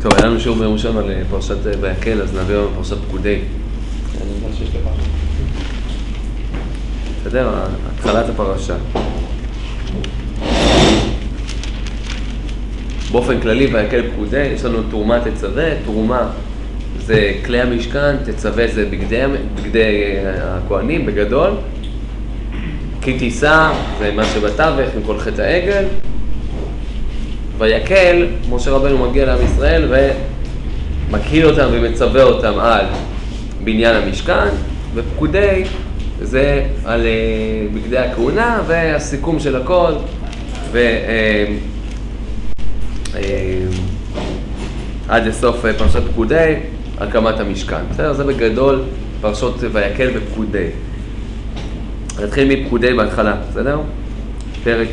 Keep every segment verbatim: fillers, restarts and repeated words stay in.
טוב, היה לנו שיעור ביום ראשון על פרשת ויקל, אז נעביר לנו פרשת פקודי. אני יודע שיש לך. בסדר, התחלת הפרשה. באופן כללי, ויקל פקודי, יש לנו תרומה תצווה, תרומה זה כלי המשכן, תצווה זה בגדי, בגדי הכהנים בגדול. כי תישא זה מה שבתווך עם כל חטא העגל. ויקל, משה רבנו מגיע לעם ישראל ומקהיל אותם ומצווה אותם על בניין המשכן, ופקודי זה על בגדי הכהונה והסיכום של הכל ו... עד לסוף פרשת פקודי, הקמת המשכן. בסדר? זה בגדול פרשות ויקל ופקודי. נתחיל מפקודי בהתחלה, בסדר? פרק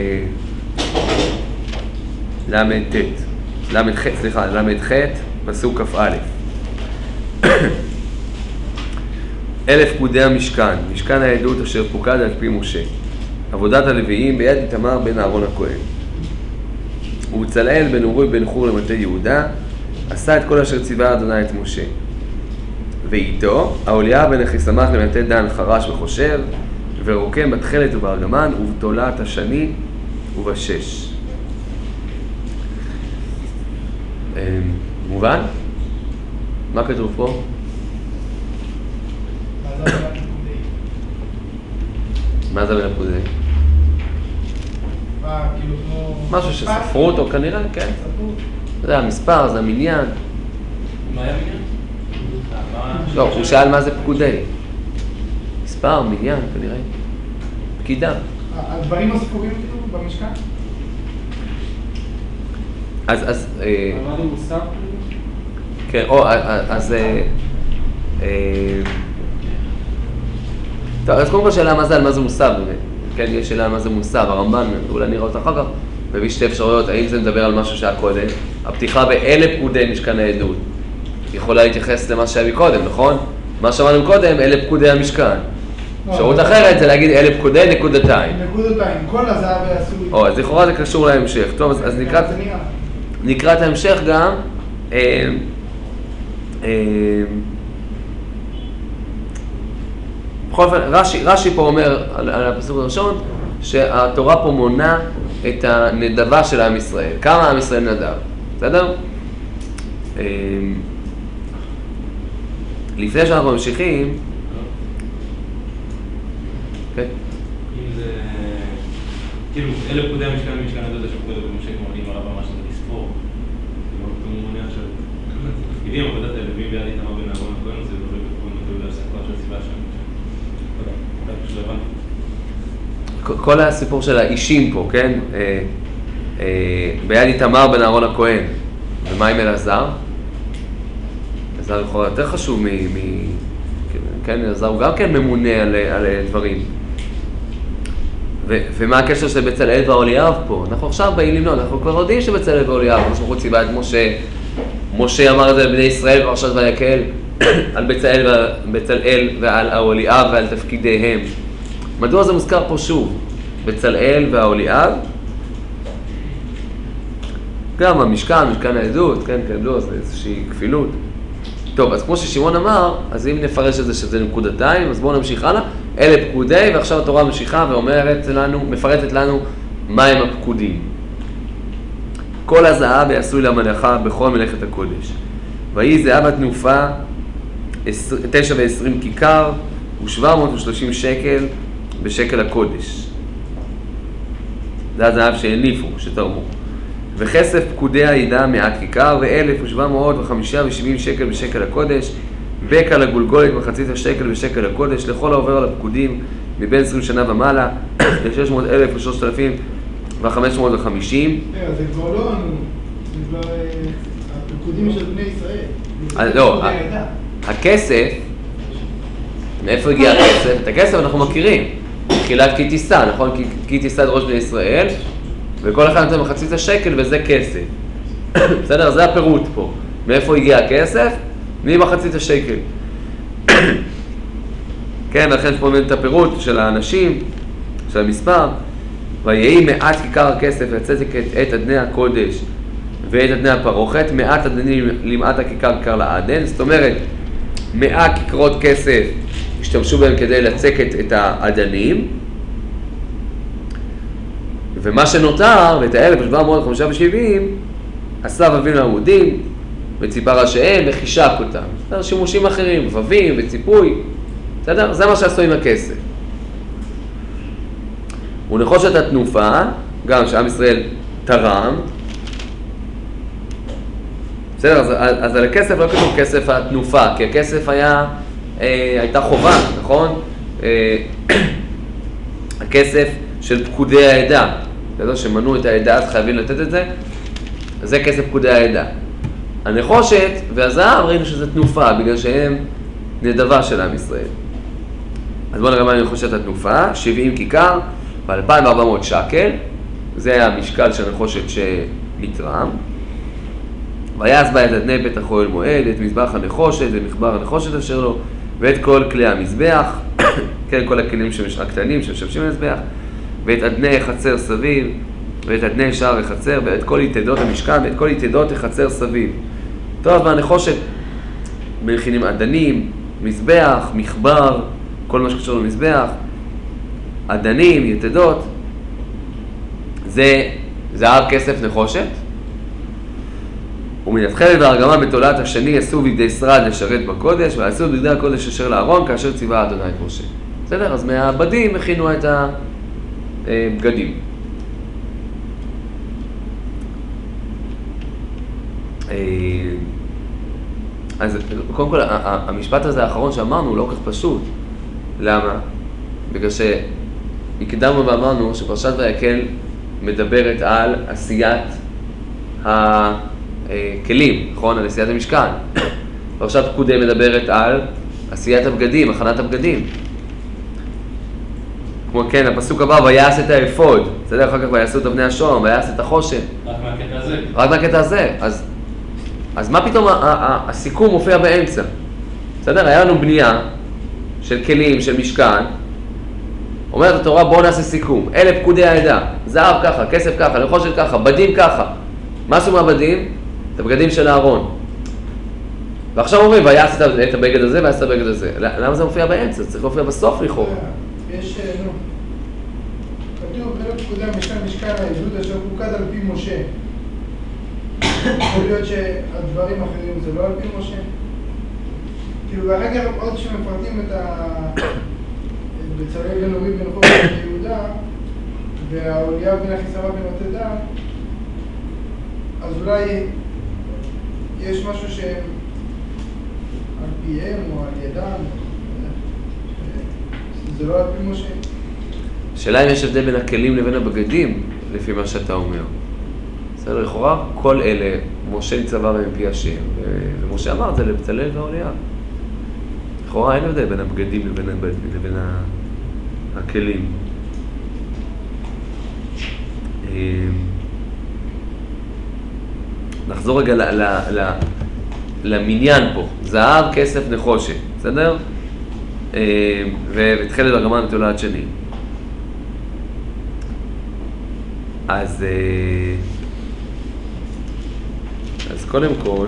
למד ת', למד ח', סליחה, למד ח', פסוק כ"א. אלף פקודי המשכן, משכן העדות אשר פוקד על פי משה. עבודת הלוויים ביד איתמר בן אהרון הכהן. ובצלאל בן אורי בן חור למטה יהודה, עשה את כל אשר ציווה אדוני את משה. ואיתו, אהוליאב בן אחיסמך למטה דן חרש וחושב, ורוקם בתכלת ובארגמן, ובתולעת השני ובשש. מובן? מה כתוב פה? מה זה בין הפקודי? משהו שספרו אותו כנראה, כן. זה המספר, זה המניין. מה היה מניין? לא, הוא שאל מה זה פקודי. מספר, מניין, כנראה. פקידה. הדברים הספורים כאילו במשכן? אז, אז... מה זה מוסר? כן, או, אז... טוב, אז קודם כל שאלה מה זה על מה זה מוסר, כן, יש שאלה על מה זה מוסר, הרמב"ן, אולי נראה אותה אחר כך, מביא שתי אפשרויות, האם זה מדבר על משהו שהיה קודם, הפתיחה באלה פקודי משכן העדות, יכולה להתייחס למה שהיה מקודם, נכון? מה שאמרנו קודם, אלה פקודי המשכן. אפשרות אחרת זה להגיד אלה פקודי נקודתיים. נקודתיים, כל הזהב ועשוי. או, אז לכאורה זה קשור להמשך. טוב, אז נקרא את ההמשך גם. בכל אופן, רש"י פה אומר על הפסוק הראשון, שהתורה פה מונה את הנדבה של עם ישראל. כמה עם ישראל נדב? בסדר? לפני שאנחנו ממשיכים, כן? אם זה... כאילו, אלה פקודי המשכן ומשכן הדודה שפקודו במשה כמו עדים הרבה ממש זה לספור. זה לא מונה עכשיו. תפקידים, עבודת הלווים ביד איתמר בן אהרון הכהן, זה לא בפקוד מטוב להפסקות של סיבה שם. אולי פשוט לבן. כל הסיפור של האישים פה, כן? ביד איתמר בן אהרון הכהן. ומה עם אלעזר? אלעזר יכול יותר חשוב מ... כן, אלעזר הוא גם כן ממונה על, על דברים. ו, ומה הקשר של בצלאל ואהוליאב פה? אנחנו עכשיו באים למנות, אנחנו כבר יודעים שבצלאל ואהוליאב, כמו שאנחנו ציווה את משה, משה אמר את זה על בני ישראל פרשת ויקל, על בצלאל, בצלאל ועל אהוליאב ועל תפקידיהם. מדוע זה מוזכר פה שוב? בצלאל ואהוליאב? גם המשכן, משכן העדות, כן, כן, לא, זה איזושהי כפילות. טוב, אז כמו ששמעון אמר, אז אם נפרש את זה שזה נקודתיים, אז בואו נמשיך הלאה. אלה פקודי, ועכשיו התורה ממשיכה ואומרת לנו, מפרטת לנו מהם הפקודים. כל הזהב יעשוי למלאכה בכל מלאכת הקודש. ויהי זהב התנופה תשע ועשרים כיכר ושבע מאות ושלושים שקל בשקל הקודש. זה הזהב שהניפו, שתרמו. וכסף פקודי העידה מעט כיכר ואלף ושבע מאות וחמישה ושבעים שקל בשקל הקודש, בקע לגולגולת מחצית השקל בשקל הקודש, לכל העובר על הפקודים מבין עשרים שנה ומעלה, ל-שש מאות אלף ושלושת אלפים וחמש מאות וחמישים. זה כבר לא, זה כבר הפקודים של בני ישראל. לא, הכסף, מאיפה הגיע הכסף? את הכסף אנחנו מכירים, תחילת כי תישא, נכון? כי תישא את ראש בני ישראל, וכל אחד נותן מחצית השקל וזה כסף. בסדר? זה הפירוט פה. מאיפה הגיע הכסף? ממחצית השקל. כן, ולכן פה באמת את הפירוט של האנשים, של המספר. ויהי מעט כיכר הכסף ויצאתי את אדני הקודש ואת אדני הפרוכת, מעט אדנים למעט הכיכר כיכר לעדן, זאת אומרת, מאה כיכרות כסף השתמשו בהם כדי לצקת את האדנים, ומה שנותר, ואת ה-אלף שבע מאות חמישה ושבעים, עשה ווים לעמודים, וציפה ראשיהם, וחישק אותם. בסדר, שימושים אחרים, ווים וציפוי, בסדר? זה מה שעשו עם הכסף. ונחושת התנופה, גם שעם ישראל תרם, בסדר, אז, אז על הכסף לא כתוב כסף התנופה, כי הכסף היה, אה, הייתה חובה, נכון? אה, הכסף של פקודי העדה, בסדר, שמנו את העדה, אז חייבים לתת את זה, אז זה כסף פקודי העדה. הנחושת והזהב ראינו שזה תנופה, בגלל שהם נדבה של עם ישראל. אז בואו נראה מה נחושת התנופה, שבעים כיכר, ב-אלפיים וארבע מאות שקל, זה היה המשקל של הנחושת שנתרם. ויעש בה את אדני בית החול מועד, את מזבח הנחושת ומחבר הנחושת אשר לו, ואת כל כלי המזבח, כן, כל הכלים הקטנים שמשמשים למזבח, ואת אדני חצר סביב, ואת אדני שער החצר, ואת כל יתדות המשכן, ואת כל יתדות החצר סביב. טוב, והנחושת מכינים אדנים, מזבח, מחבר, כל מה שקשור למזבח, אדנים, יתדות, זה זהב, כסף, נחושת. ומן התכלת והארגמן בתולעת השני עשו בידי שרד לשרת בקודש, ועשו בגדי הקודש אשר לארון כאשר ציווה אדוני את משה. בסדר? אז מהבדים הכינו את הבגדים. אז קודם כל, המשפט הזה האחרון שאמרנו הוא לא כל כך פשוט. למה? בגלל שהקדמנו ואמרנו שפרשת ויקל מדברת על עשיית הכלים, נכון? על עשיית המשכן. פרשת פקודי מדברת על עשיית הבגדים, הכנת הבגדים. כמו כן, הפסוק הבא, ויעש את האפוד, בסדר? אחר כך ויעשו את אבני השום, ויעש את החושן. רק מהקטע הזה. רק מהקטע הזה. אז, אז מה פתאום הסיכום מופיע באמצע? בסדר? היה לנו בנייה של כלים, של משכן. אומרת התורה, בואו נעשה סיכום. אלה פקודי העדה. זהב ככה, כסף ככה, נחושת ככה, בדים ככה. מה עשו מהבדים? את הבגדים של הארון. ועכשיו אומרים, ויעש את הבגד הזה, ויעש את הבגד הזה. למה זה מופיע באמצע? צריך להופיע בסוף לכאורה. יש, נו, כתוב, אלה פקודי המשכן, משכן העדות אשר פוקד על פי משה. יכול להיות שהדברים אחרים זה לא על פי משה. כאילו, ואחר כך עוד שמפרטים את ה... בצלאל בן אורי בן חור בן יהודה, והאוליאב בן אחיסמך בן עתדה, אז אולי יש משהו שהם על פיהם או על ידם, זה לא על פי משה. השאלה אם יש הבדל בין הכלים לבין הבגדים, לפי מה שאתה אומר. בסדר, לכאורה, כל אלה, משה ניצבה בהם פי השם, ומשה אמר את זה לבצלאל והאוליאב. לכאורה אין הבדל בין הבגדים לבין, לבין הכלים. נחזור רגע ל, ל, ל, למניין פה, זהב, כסף, נחושת, בסדר? והתחלת בגמרא בתולעת שני. אז, אז קודם כל,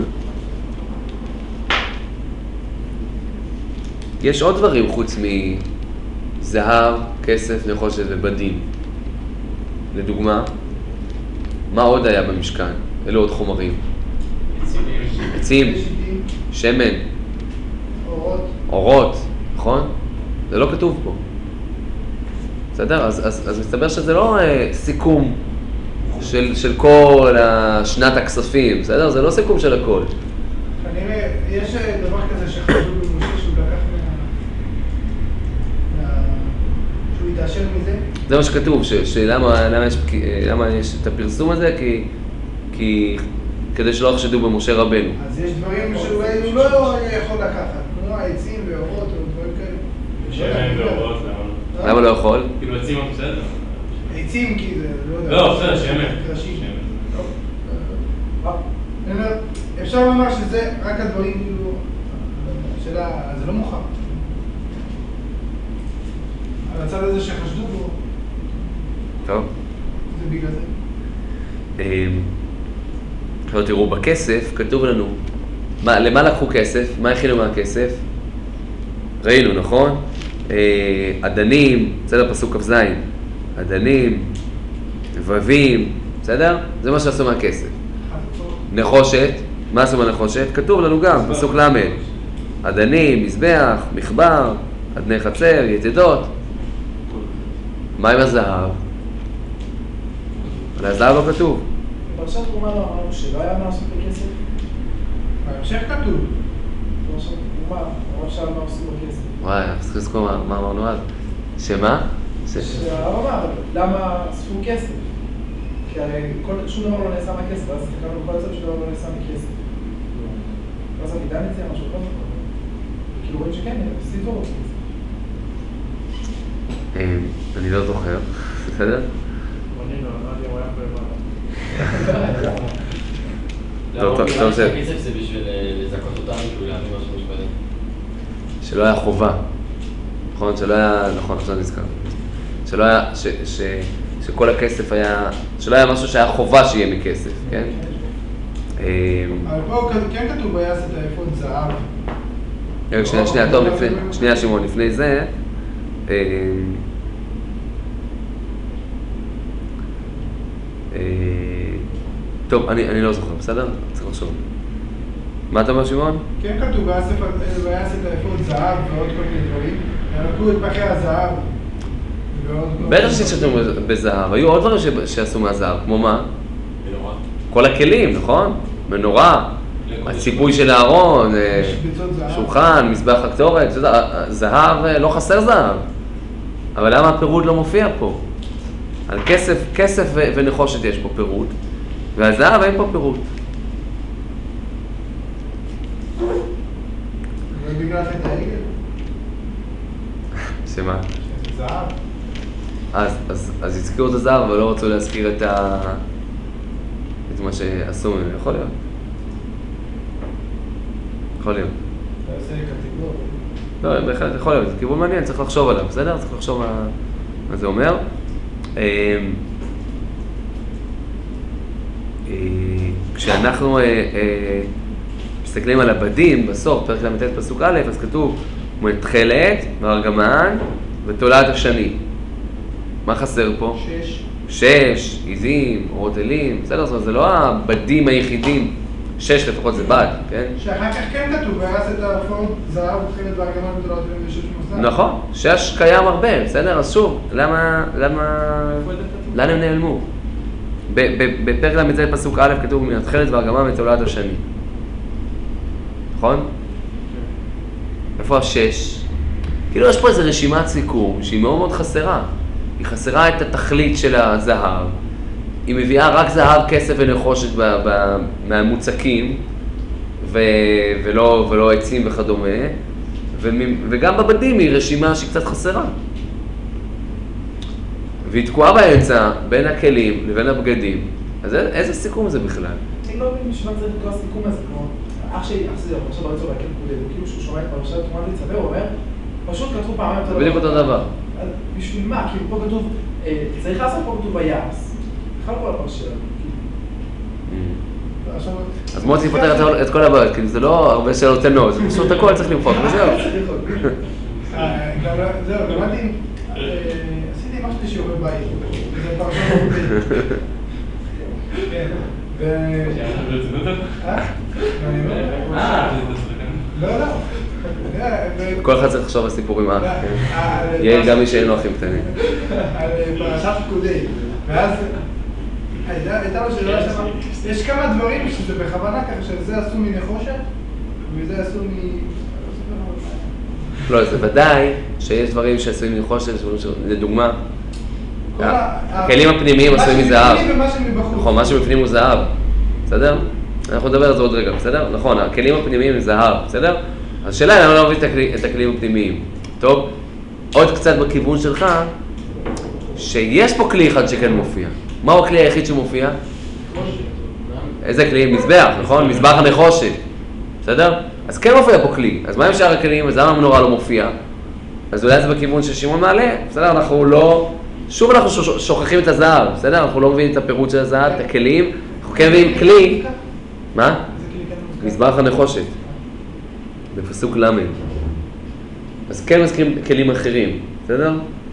יש עוד דברים חוץ מזהב, כסף, נחושת ובדים. לדוגמה, מה עוד היה במשכן? אלו עוד חומרים. עצים, שמן, אורות. אורות, נכון? זה לא כתוב פה. בסדר? אז, אז, אז מסתבר שזה לא אה, סיכום של, של כל שנת הכספים, בסדר? זה לא סיכום של הכל. כנראה, יש דבר כזה שחזו במשה שהוא לקח מה... מה... שהוא התעשר מזה? זה מה שכתוב, ש, שלמה למה יש, למה יש את הפרסום הזה? כי, כי כדי שלא יחשדו במשה רבנו. אז יש דברים שאולי הוא לא יכול לקחת, כמו העצים ואורות או דברים כאלה. שמן ואורות, למה? למה לא יכול? כאילו עצים הוא בסדר? עצים כי זה, לא יודע. לא, בסדר, שמן. אפשר לומר שזה רק הדברים כאילו, שאלה, זה לא מוכר. על הצד הזה שחשדו בו. טוב. זה בגלל זה. עכשיו תראו, בכסף כתוב לנו, מה, למה לקחו כסף? מה הכינו מהכסף? ראינו, נכון? אה, עדנים, בסדר, פסוק כ"ז, עדנים, לבבים, בסדר? זה מה שעשו מהכסף. נחושת, מה עשו מהנחושת? כתוב לנו גם, פסוק ל', עדנים, מזבח, מחבר, עדני חצר, יתדות. מה עם הזהב? על הזהב לא כתוב. בפרשת תרומה לא אמרנו שלא היה מה לעשות בכסף? בהמשך כתוב. בפרשת תרומה, אמרו שם מה עושים בכסף. וואי, אנחנו צריכים לזכור מה מה אמרנו אז. שמה? ש- שהרב אמר, למה אספו כסף? כי הרי כל- שום דבר לא נעשה מהכסף, ואז הסתכלנו בכל הצד שום דבר לא נעשה מכסף. ואז אני דן את זה, משהו כזה. כאילו רואים שכן, סיפור. אה, אני לא זוכר, בסדר? אני לא, אמרתי, הוא היה טוב, טוב, למה טוב, זה- הכסף זה בשביל לזכות אותנו, כאילו להבין משהו משפטי? שלא היה חובה. נכון, שלא היה, נכון, עכשיו נזכר. שלא היה, ש, ש, שכל הכסף היה, שלא היה משהו שהיה חובה שיהיה מכסף, כן? אה, אבל פה כן כתוב ויעש את האפוד זהב. רגע, שנייה, שנייה, טוב, לפני, שנייה שמעון, לפני זה, אה, אה, טוב, אני, אני לא זוכר, בסדר? צריך לחשוב. מה אתה אומר, שמעון? כן כתוב ויעש את- ויעש את האפוד זהב ועוד כל מיני דברים. הם לקחו את פחי הזהב. ועוד כל בטח מיני- שהשתמשו בזהב, היו עוד דברים ש- שעשו מהזהב, כמו מה? מנורה. כל הכלים, נכון? מנורה, הציפוי של הארון, אה, משבצות זהב. שולחן, מזבח הקטורת, אתה יודע, זהב, אה, לא חסר זהב. אבל למה הפירוד לא מופיע פה? על כסף, כסף ו- ונחושת יש פה פירוד, והזהב אין פה פירוד. ובגלל חטא העגל. שמה? שזה זהב. אז, אז, אז הזכירו את הזהב, אבל לא רצו להזכיר את ה... את מה שעשו ממנו. יכול להיות. יכול להיות. אתה עושה קטגוריה. לא, בהחלט יכול להיות, זה כיוון מעניין, צריך לחשוב עליו, בסדר? צריך לחשוב מה, מה זה אומר. אה, אה, כשאנחנו אה, אה, מסתכלים על הבדים, בסוף, פרק ל"ט פסוק א', אז כתוב תכלת, וארגמן ותולעת השני. מה חסר פה? שש. שש, עיזים, אורות אלים, בסדר, זאת אומרת, זה לא הבדים היחידים, שש לפחות זה בד, כן? שאחר כך כן כתוב ויעש את האפוד זהב ותכלת וארגמן ותולעת השני ושש מוסד. נכון, שש קיים הרבה, בסדר? אז שוב, למה, למה, לאן הם נעלמו? ב- ב- בפרק ל"ט פסוק א' כתוב מתכלת וארגמן ותולעת השני. נכון? איפה השש? כאילו יש פה איזו רשימת סיכום שהיא מאוד מאוד חסרה. היא חסרה את התכלית של הזהב. היא מביאה רק זהב, כסף ונחושת ב- ב- מהמוצקים, ו- ולא, ולא עצים וכדומה. ומ- וגם בבדים היא רשימה שהיא קצת חסרה. והיא תקועה באמצע בין הכלים לבין הבגדים. אז איזה, איזה סיכום זה בכלל? אני לא מבין בשביל מה צריך את כל הסיכום הזה, כמו אח שלי, אח שלי, עכשיו ברצו להקל פקודי, הוא כאילו שהוא שומע את פרשת תרומה להצטבר, הוא אומר, פשוט כתבו פעמיים אותו דבר. בדיוק אותו דבר. אז בשביל מה? כאילו פה כתוב, אה, צריך לעשות פה כתוב ויעש. בכלל כל הפרשת. עכשיו- אז מוציא פותר את כל- את כל הבעיות, כאילו זה לא הרבה שאלות קטנות, זה פשוט הכל צריך למחוק, וזהו. אה, גם לא- זהו, למדתי, אה, עשיתי משהו שיעורי בית. זה פרשת רוחבית. כן. ו- אה? אני אומר, אה, לא, לא. אה, ו- כל אחד צריך לחשוב על סיפורים אח, אה, כן? על- יהיה גם מי שאין לו אחים קטנים. על פרשת פקודי, ואז הייתה הייתה לו שאלה שם, יש כמה דברים שזה בכוונה ככה, שזה עשו מנחושת, וזה עשו מ... לא, זה ודאי שיש דברים שעשויים מנחושת, יש דברים ש- לדוגמה, כל ה- הכלים הפנימיים עשויים מזהב. מה שבפנים ומה שמבחוץ. נכון, מה שבפנים הוא זהב, בסדר? אנחנו נדבר על זה עוד רגע, בסדר? נכון, הכלים הפנימיים הם זהב, בסדר? אז השאלה היא למה לא מביא את הכלי- את הכלים הפנימיים. טוב, עוד קצת בכיוון שלך, שיש פה כלי אחד שכן מופיע. מהו הכלי היחיד שמופיע? איזה כלי? מזבח, נכון? מזבח הנחושת, בסדר? אז כן מופיע פה כלי, אז מה עם שאר הכלים? אז למה המנורה לא מופיע? אז אולי זה בכיוון ששמעון מעלה, בסדר? אנחנו לא... שוב אנחנו ש- שוכחים את הזהב, בסדר? אנחנו לא מבינים את הפירוט של הזהב, את הכלים, אנחנו כן מבינים כלי, מה? איזה כלי כן מוזכר? מזבח הנחושת, בפסוק ל'. אז כן מזכירים כלים אחרים, בסדר?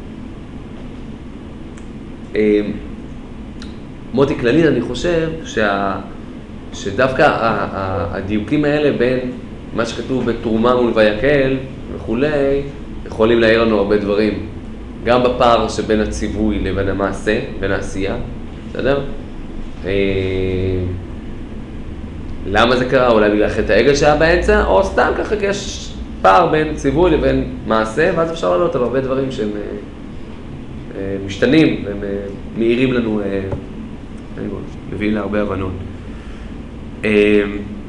מוטי כללית, אני חושב שה... שדווקא ה- ה- הדיוקים האלה בין מה שכתוב בתרומה מול ויקל וכולי, יכולים להעיר לנו הרבה דברים. גם בפער שבין הציווי לבין המעשה, בין העשייה, בסדר? אה, למה זה קרה? אולי בגלל חטא העגל שהיה באמצע, או סתם ככה כי יש פער בין ציווי לבין מעשה, ואז אפשר לעלות על הרבה דברים שהם אה, אה, משתנים, והם אה, מאירים לנו, אה, אני יודע, מביאים להרבה הבנות. אה,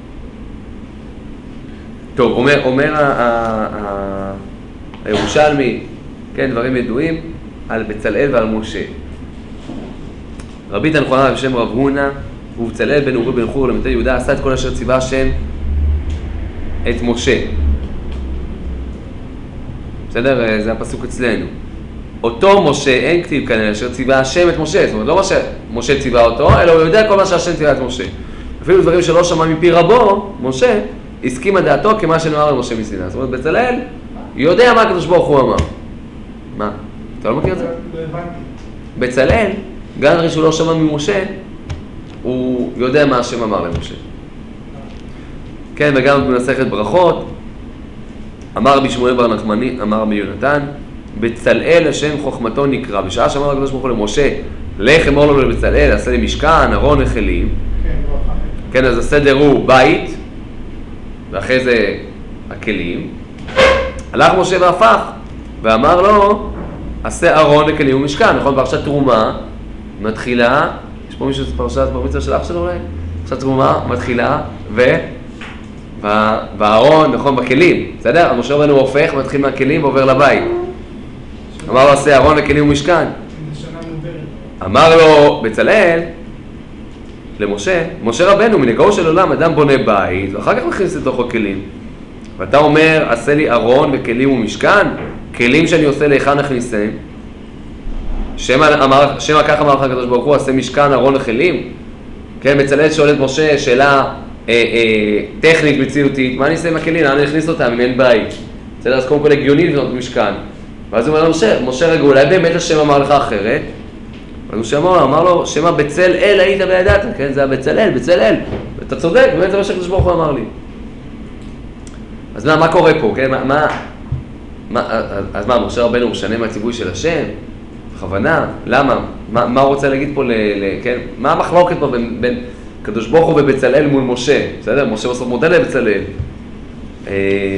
טוב, אומר, אומר ה- ה- ה- הירושלמי, כן, דברים ידועים, על בצלאל ועל משה. רבי תנחונה בשם רב הונא, ובצלאל בן אורי בן חור למטה יהודה עשה את כל אשר ציווה השם את משה. בסדר? זה הפסוק אצלנו. אותו משה אין כתיב כאן, אשר ציווה השם את משה. זאת אומרת, לא מה שמשה ציווה אותו, אלא הוא יודע כל מה שהשם ציווה את משה. אפילו דברים שלא שמע מפי רבו, משה, הסכימה דעתו כמה שנאמר למשה מסיני. זאת אומרת, בצלאל יודע מה הקדוש ברוך הוא אמר. מה? אתה לא מכיר את זה? לא הבנתי. בצלאל, גם הרי שהוא לא שמע ממשה, הוא יודע מה השם אמר למשה. כן, וגם במסכת ברכות, אמר רבי שמואל בר נחמני, אמר רבי יונתן, בצלאל השם חוכמתו נקרא. בשעה שאמר הקדוש ברוך הוא למשה, לך אמור לו לבצלאל, עשה לי משכן, ארון וכלים. כן, ברכה. כן, אז הסדר הוא בית, ואחרי זה הכלים. הלך משה והפך, ואמר לו, עשה ארון וכלים ומשכן. נכון, פרשת תרומה מתחילה, יש פה מישהו פרשת בר מצווה של אח שלו אולי? פרשת תרומה מתחילה, ו... והארון, נכון, בכלים, בסדר? אז משה רבנו הופך, מתחיל מהכלים ועובר לבית. אמר לו, עשה ארון וכלים ומשכן. זה שנה מוברת. אמר לו בצלאל, למשה, משה רבנו, מנהגו של עולם, אדם בונה בית, ואחר כך מכניס לתוכו כלים. ואתה אומר, עשה לי ארון וכלים ומשכן, כלים שאני עושה להיכן הכניסם. שמה, שמה ככה אמר לך הקדוש ברוך הוא, עשה משכן, ארון וכלים. כן, בצלאל שואל את משה שאלה אה, אה, טכנית, מציאותית, מה אני אעשה עם הכלים? לאן אני אכניס אותם אם אין בית? בסדר, אז קודם כל הגיוני לבנות משכן. ואז הוא אומר למשה, משה רגע, אולי באמת השם אמר לך אחרת? אז משה אמר לו, אמר לו, שמה בצלאל היית וידעת, כן, זה הבצלאל, בצלאל. ואתה צודק, באמת זה מה שהקדוש ברוך הוא אמר לי. אז מה, מה קורה פה, כן? מה, מה, מה, אז מה, משה רבנו משנה מהציווי של השם? בכוונה? למה? מה, מה הוא רוצה להגיד פה, ל, ל, כן? מה המחלוקת פה בין, בין קדוש ברוך הוא ובצלאל מול משה? בסדר? משה בסוף מודה לבצלאל. אה...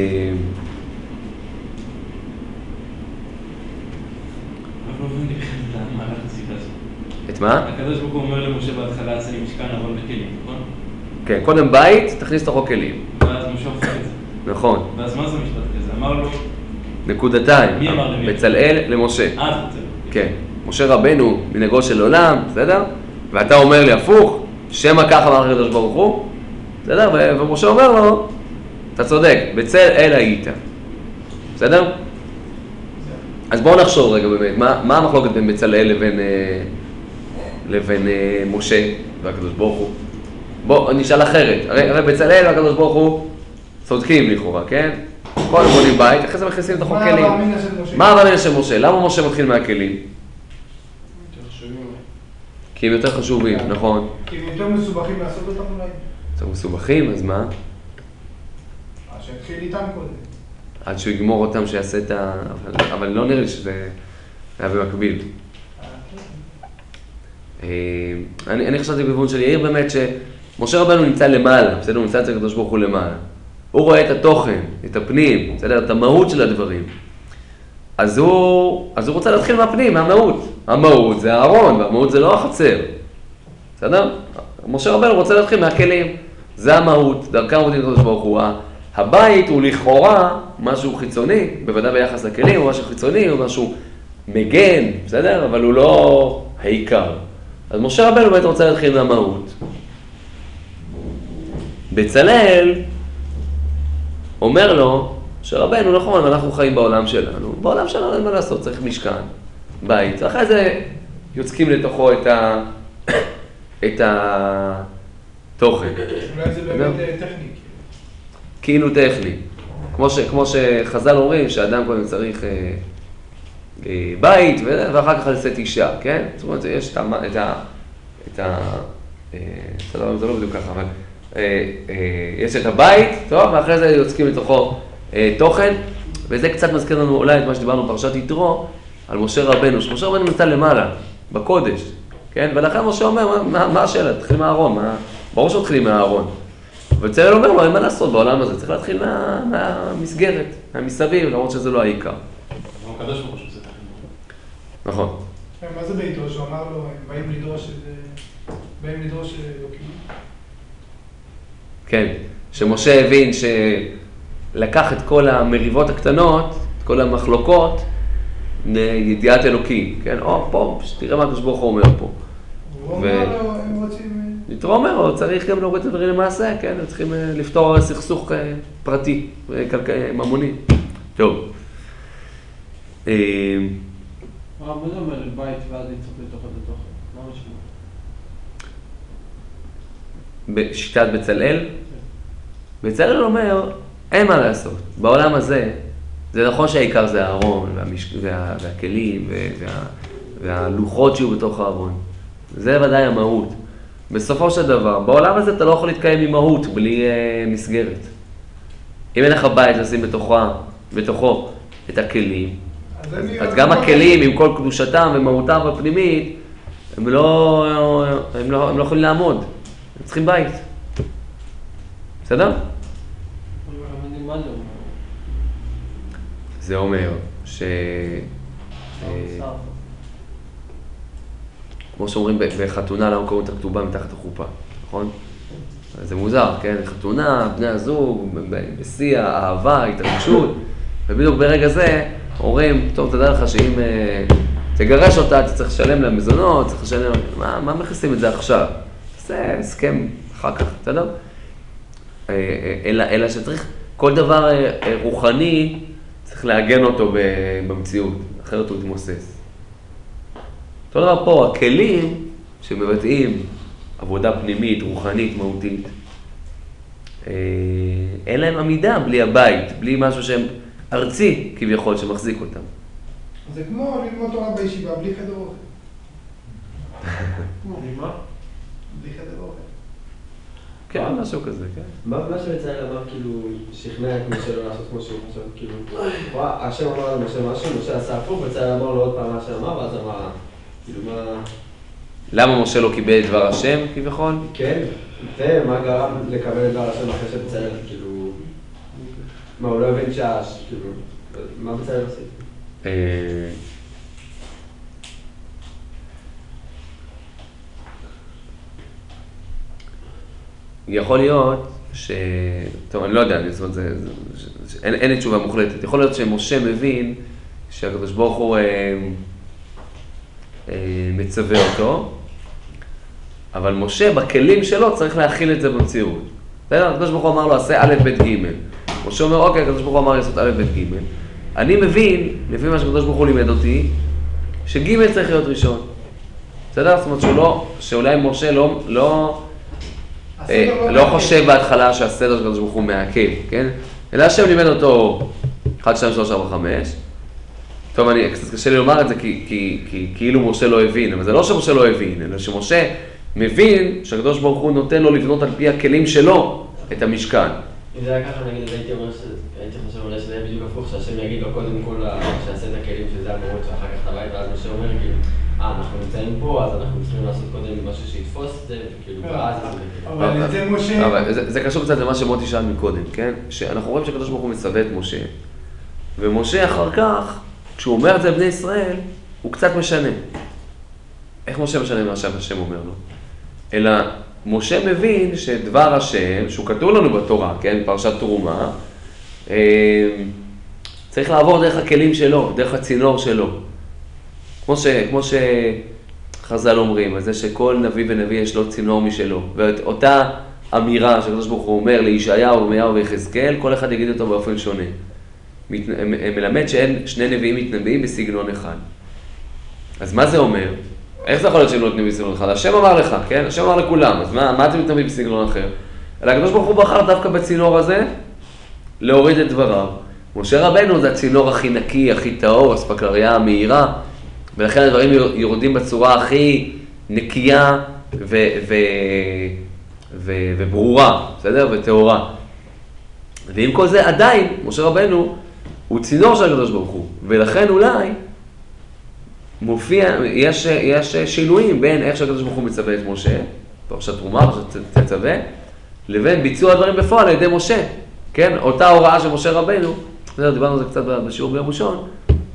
את מה? הקדוש ברוך הוא אומר למשה בהתחלה, עשה לי משכן ארון וכלים, נכון? כן, קודם בית, תכניס לתוכו כלים. ואז משה הופך את זה. נכון. ואז מה זה משפט כזה? אמר לו, נקודתיים. מי אמר למי? בצלאל למשה. אה, זה בצלאל. כן. משה רבנו, מנהגו של עולם, בסדר? ואתה אומר לי הפוך, שמה ככה אמר הקדוש ברוך הוא, בסדר? ו- ומשה אומר לו, אתה צודק, בצלאל היית. בסדר? אז בואו נחשוב רגע באמת, מה, מה המחלוקת בין בצלאל לבין, אה, לבין אה, משה והקדוש ברוך הוא? בואו נשאל אחרת, הרי, הרי בצלאל והקדוש ברוך הוא צודקים לכאורה, כן? קודם בונים בית, אחרי זה מכניסים לתוכו מה כלים. המאמינה של משה? מה המאמינה של משה? למה משה מתחיל מהכלים? יותר חשובים. כי הם יותר חשובים, נכון. כי הם יותר מסובכים לעשות אותם אולי. זה מסובכים, אז מה? אז שיתחיל איתם קודם. עד שהוא יגמור אותם, שיעשה את ה... אבל, אבל לא נראה לי שזה היה במקביל. אה, אני, אני חשבתי בכיוון של יאיר באמת שמשה רבנו נמצא למעלה, בסדר? הוא נמצא אצל הקדוש ברוך הוא למעלה. הוא רואה את התוכן, את הפנים, בסדר? את המהות של הדברים. אז הוא, אז הוא רוצה להתחיל מהפנים, מהמהות. המהות זה הארון, והמהות זה לא החצר. בסדר? משה רבנו רוצה להתחיל מהכלים. זה המהות, דרכם עובדים הקדוש ברוך הוא. הבית הוא לכאורה משהו חיצוני, בוודאי ביחס לכלים, הוא משהו חיצוני, הוא משהו מגן, בסדר? אבל הוא לא העיקר. אז משה רבנו באמת רוצה להתחיל מהמהות. בצלאל אומר לו, שרבנו, נכון, אנחנו חיים בעולם שלנו, בעולם שלנו אין מה לעשות, צריך משכן, בית, ואחרי זה יוצקים לתוכו את ה... את ה... תוכן. אולי זה באמת אה, טכני. כאילו טכני. כמו, ש, כמו שחז"ל אומרים, שאדם קודם צריך אה, אה, בית, ו- ואחר כך לשאת אישה, כן? זאת אומרת, יש את ה... את ה, את ה אה, זה, לא, זה לא בדיוק ככה, אבל אה, אה, יש את הבית, טוב, ואחרי זה יוצקים לתוכו אה, תוכן, וזה קצת מזכיר לנו אולי את מה שדיברנו בפרשת יתרו, על משה רבנו, שמשה רבנו נמצא למעלה, בקודש, כן? ולכן משה אומר, מה, מה השאלה? תתחיל מהארון, מה... ברור שמתחילים מהארון. ובצלאל אומר לו, אין מה לעשות בעולם הזה, צריך להתחיל מה, מהמסגרת, מהמסביב, למרות שזה לא העיקר. הוא הקדוש ברוך הוא שזה ככה. נכון. מה זה בעיתו שהוא אמר לו, הם באים לדרוש את זה, באים לדרוש אלוקים? כן, שמשה הבין שלקח את כל המריבות הקטנות, את כל המחלוקות, לידיעת אלוקים, כן? או, פה, תראה מה הקדוש ברוך הוא אומר פה. הוא אומר לו, הם רוצים... יתרו אומר, צריך גם להוריד את הדברים למעשה, כן? הם צריכים לפתור סכסוך פרטי, ממוני. טוב. מה זה אומר בית ואז יצטרך לתוכו לתוכו? מה משמעות? בשיטת בצלאל? בצלאל אומר, אין מה לעשות. בעולם הזה, זה נכון שהעיקר זה הארון, והמש... וה... והכלים, וה... והלוחות שיהיו בתוך הארון. זה ודאי המהות. בסופו של דבר, בעולם הזה אתה לא יכול להתקיים עם מהות בלי uh, מסגרת. אם אין לך בית לשים בתוכו, בתוכו את הכלים, אז, אז, אז גם הכלים עם כל קדושתם ומהותם הפנימית, הם לא, הם לא, הם לא יכולים לעמוד. הם צריכים בית. בסדר? מה זה אומר? זה אומר ש... כמו שאומרים בחתונה, למה קוראים את הכתובה מתחת החופה, נכון? זה מוזר, כן? חתונה, בני הזוג, בשיא, האהבה, התרגשות, ובדיוק ברגע זה אומרים, טוב, תדע לך שאם תגרש אותה, אתה צריך לשלם לה מזונות, צריך לשלם... מה, מה מכניסים את זה עכשיו? זה הסכם אחר כך, בסדר? אלא, אלא שצריך, כל דבר רוחני, צריך לעגן אותו במציאות, אחרת הוא יתמוסס. אותו דבר פה, הכלים שמבטאים עבודה פנימית, רוחנית, מהותית, אין להם עמידה בלי הבית, בלי משהו שהם ארצי כביכול שמחזיק אותם. זה כמו ללמוד תורה בישיבה, בלי חדר אוכל. מה? בלי חדר אוכל. כן, משהו כזה, כן. מה שבצלאל אמר, כאילו, שכנע את משה לא לעשות כמו שהוא חושב, כאילו, השם אמר למשה משהו, משה עשה הפוך, וצלאל אמר לו עוד פעם מה שאמר, ואז אמר, כאילו, מה... למה משה לא קיבל את דבר השם, כביכול? כן, ומה גרם לקבל את דבר השם אחרי שבצלאל, כאילו... מה, הוא לא הבין שהש, כאילו... מה בצלאל עושה? יכול להיות ש... טוב, אני לא יודע, זאת אומרת, זה... אין, אין לי תשובה מוחלטת. יכול להיות שמשה מבין שהקדוש ברוך הוא... מצווה אותו, אבל משה בכלים שלו צריך להכיל את זה במציאות. הקדוש ברוך הוא אמר לו, עשה א' ב' ג'. משה אומר, אוקיי, הקדוש ברוך הוא אמר לי לעשות א' ב' ג'. אני מבין, לפי מה שהקדוש ברוך הוא לימד אותי, שג' צריך להיות ראשון. בסדר? זאת אומרת שהוא לא, שאולי משה לא, לא, אה, לא חושב בהתחלה שהסדר של הקדוש ברוך הוא מעכב, כן? אלא השם לימד אותו אחת, שתיים, שלוש, ארבע, חמש. טוב, אני, קצת קשה לי לומר את זה כי, כי, כי, כאילו משה לא הבין, אבל זה לא שמשה לא הבין, אלא שמשה מבין שהקדוש ברוך הוא נותן לו לבנות על פי הכלים שלו את המשכן. אם זה היה ככה, נגיד, אז הייתי אומר שהייתי חושב אולי שזה יהיה בדיוק הפוך, שהשם יגיד לו קודם כל שיעשה את הכלים שזה המהות ואחר כך את הבית, ואז משה אומר כאילו, אה, אנחנו נמצאים פה, אז אנחנו צריכים לעשות קודם משהו שיתפוס את זה, וכאילו, ואז זה... אבל זה משה... אבל זה, זה קשור קצת למה שמוטי שאל מקודם, כן? שאנחנו רואים שהקדוש ברוך הוא מצווה את משה, ומשה אחר כך, כשהוא אומר את זה לבני ישראל, הוא קצת משנה. איך משה משנה מה שהשם אומר לו? אלא משה מבין שדבר השם, שהוא כתוב לנו בתורה, כן, פרשת תרומה, צריך לעבור דרך הכלים שלו, דרך הצינור שלו. כמו ש, כמו שחז"ל אומרים, זה שכל נביא ונביא יש לו צינור משלו. ואותה אמירה שהקדוש ברוך הוא אומר לישעיהו, ירמיהו ויחזקאל, כל אחד יגיד אותו באופן שונה. מלמד שאין שני נביאים מתנבאים בסגנון אחד. אז מה זה אומר? איך זה יכול להיות שהם לא נותנים בסגנון אחד? השם אמר לך, כן? השם אמר לכולם, אז מה, מה אתם מתנבאים בסגנון אחר? אלא הקדוש ברוך הוא בחר דווקא בצינור הזה להוריד את דבריו. משה רבנו זה הצינור הכי נקי, הכי טהור, הספקלריה המהירה, ולכן הדברים יורדים בצורה הכי נקייה ו- ו- ו- וברורה, בסדר? וטהורה. ועם כל זה עדיין, משה רבנו הוא צינור של הקדוש ברוך הוא, ולכן אולי מופיע, יש, יש שינויים בין איך שהקדוש ברוך הוא מצווה את משה, פרשת תרומה, פרשת תצווה, לבין ביצוע הדברים בפועל על ידי משה, כן? אותה הוראה של משה רבנו, דיברנו על זה קצת בשיעור ביום ראשון,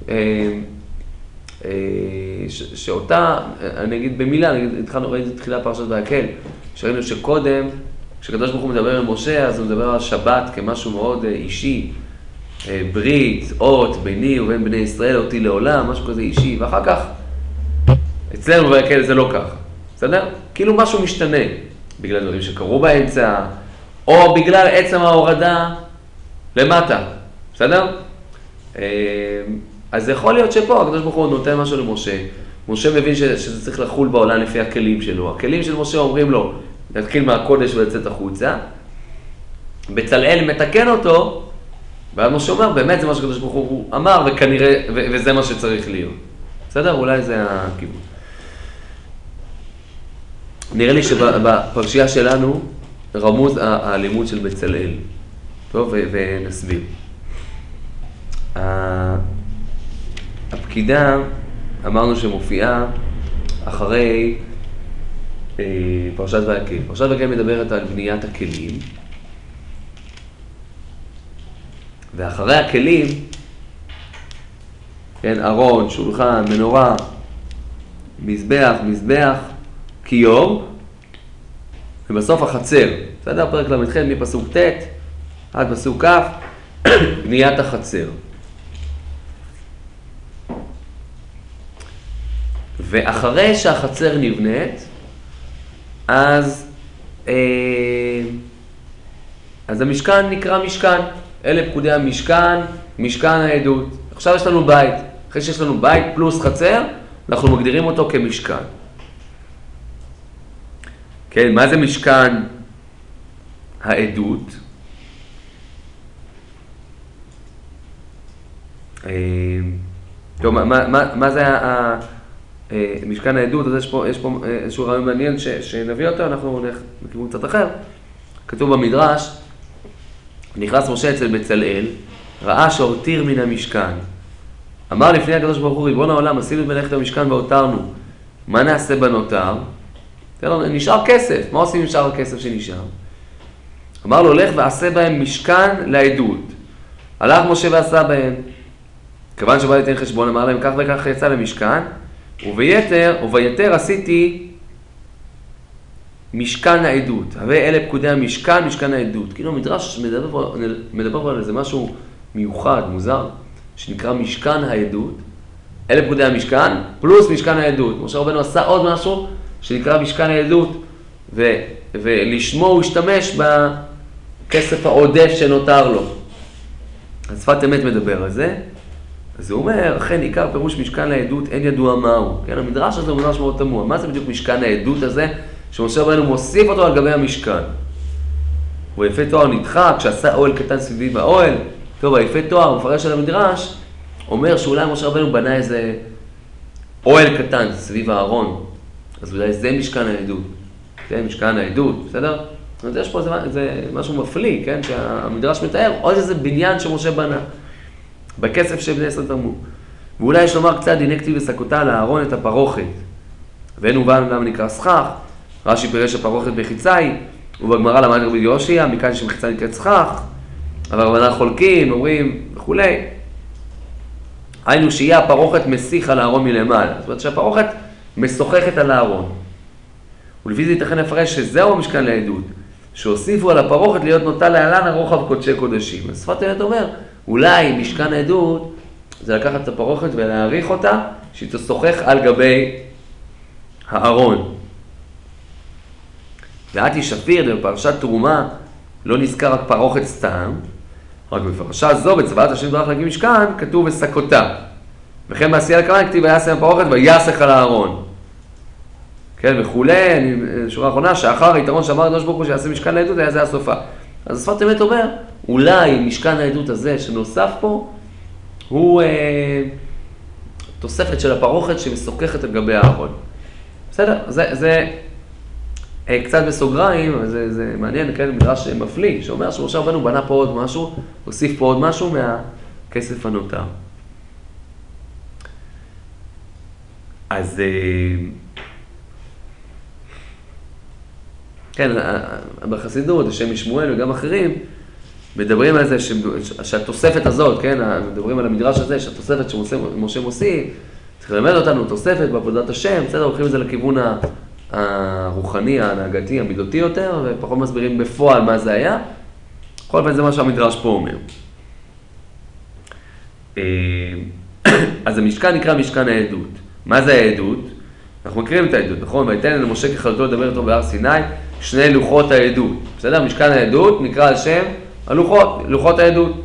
שאותה, אני אגיד במילה, אני התחלנו, ראיתי תחילה פרשת ויקל, שראינו שקודם, כשקדוש ברוך הוא מדבר עם משה, אז הוא מדבר על שבת כמשהו מאוד אישי, ברית, אות, ביני ובין בני ישראל, אותי לעולם, משהו כזה אישי, ואחר כך, אצלנו ויקל זה לא כך, בסדר? כאילו משהו משתנה, בגלל דברים שקרו באמצע, או בגלל עצם ההורדה למטה, בסדר? אז יכול להיות שפה הקדוש ברוך הוא נותן משהו למשה, משה מבין שזה צריך לחול בעולם לפי הכלים שלו, הכלים של משה אומרים לו, להתחיל מהקודש ולצאת החוצה, בצלאל מתקן אותו, ואז משה אומר, באמת זה מה שקדוש ברוך הוא אמר, וכנראה, ו- וזה מה שצריך להיות. בסדר? אולי זה הכיוון. נראה לי שבפרשייה שלנו רמוז הלימוד של בצלאל. טוב, ו- ונסביר. הפקידה, אמרנו שמופיעה אחרי אה, פרשת ויקל. פרשת ויקל מדברת על בניית הכלים, ואחרי הכלים, כן, ארון, שולחן, מנורה, מזבח, מזבח, כיור, ובסוף החצר. בסדר? פרק למ"ח מפסוק ט' עד פסוק כ', בניית החצר. ואחרי שהחצר נבנית, אז, אה, אז המשכן נקרא משכן. אלה פקודי המשכן, משכן העדות. עכשיו יש לנו בית. אחרי שיש לנו בית פלוס חצר, אנחנו מגדירים אותו כמשכן. כן, מה זה משכן העדות? טוב, מה, מה, מה זה משכן העדות? אז יש פה, יש פה איזשהו רעיון מעניין ש, שנביא אותו, אנחנו נלך לכיוון קצת אחר. כתוב במדרש, נכנס משה אצל בצלאל, ראה שהותיר מן המשכן. אמר לפני הקדוש ברוך הוא, ריבון העולם, עשינו את מלאכת המשכן והותרנו. מה נעשה בנותר? נשאר כסף. מה עושים עם שאר הכסף שנשאר? אמר לו, לך ועשה בהם משכן לעדות. הלך משה ועשה בהם. כיוון שבא ליתן חשבון, אמר להם, כך וכך יצא למשכן, וביתר, וביתר עשיתי משכן העדות. הרי אלה פקודי המשכן, משכן העדות. כאילו מדרש מדבר, מדבר על איזה משהו מיוחד, מוזר, שנקרא משכן העדות. אלה פקודי המשכן, פלוס משכן העדות. משה רבנו עשה עוד משהו שנקרא משכן העדות, ו, ולשמו הוא השתמש בכסף העודף שנותר לו. אז שפת אמת מדבר על זה. אז הוא אומר, אכן עיקר פירוש משכן העדות אין ידוע מהו. כן, המדרש הזה הוא מדרש מאוד תמוה. מה זה בדיוק משכן העדות הזה? שמשה רבנו מוסיף אותו על גבי המשכן. הוא יפה תואר נדחק, כשעשה אוהל קטן סביב האוהל. טוב, היפה תואר, מפרש על המדרש, אומר שאולי משה רבנו בנה איזה אוהל קטן סביב הארון. אז אולי זה משכן העדות. זה משכן העדות, בסדר? אז יש פה איזה, איזה משהו מפליא, כן? שהמדרש מתאר עוד איזה בניין שמשה בנה. בכסף שבני ישראל תרמו. ואולי יש לומר קצת, הנה כתיב וסקותה לארון את הפרוכת. ואין הובן למה נקרא סכך. רש"י פירש הפרוכת בחיצאי, ובגמרא למד רבי יהושע, מכאן שמחיצה נקראת סכך, אבל רבנן חולקים, אומרים וכולי. היינו שיהיה הפרוכת מסיח על הארון מלמעלה. זאת אומרת שהפרוכת משוחחת על הארון. ולפי זה ייתכן לפרש שזהו המשכן לעדות, שהוסיפו על הפרוכת להיות נוטה להלן הרוחב קודשי קודשים. אז שפת אמת אומר, אולי משכן העדות זה לקחת את הפרוכת ולהעריך אותה, שהיא תשוחח על גבי הארון. ואתי שפיר, בפרשת תרומה, לא נזכר רק פרוכת סתם, רק בפרשה זו, בצוואת השם יתברך להקים משכן, כתוב וסקותה. וכן בעשייה לקרן כתיב וישם הפרוכת ויסך על הארון. כן, וכולי, אני, שורה האחרונה, שאחר היתרון שאמר הקדוש ברוך הוא שיעשה משכן העדות, היה זה הסופה. אז השפת אמת אומר, אולי משכן העדות הזה שנוסף פה, הוא אה, תוספת של הפרוכת שמסוככת על גבי הארון. בסדר? זה, זה אה, קצת בסוגריים, זה, זה מעניין, כן, מדרש מפליא, שאומר שמשה רבנו בנה פה עוד משהו, הוסיף פה עוד משהו מהכסף הנותר. אז אה, כן, בחסידות, השם משמואל וגם אחרים, מדברים על זה ש... שהתוספת הזאת, כן, מדברים על המדרש הזה, שהתוספת שמשה מוסיף, צריך ללמד אותנו תוספת בעבודת השם, בסדר, הולכים את זה לכיוון הרוחני, ההנהגתי, המידותי יותר, ופחות מסבירים בפועל מה זה היה. בכל אופן זה מה שהמדרש פה אומר. אז המשכן נקרא משכן העדות. מה זה העדות? אנחנו מכירים את העדות, נכון? ויתן למשה ככלתו לדבר איתו בהר סיני, שני לוחות העדות. בסדר? משכן העדות נקרא על שם הלוחות, לוחות העדות.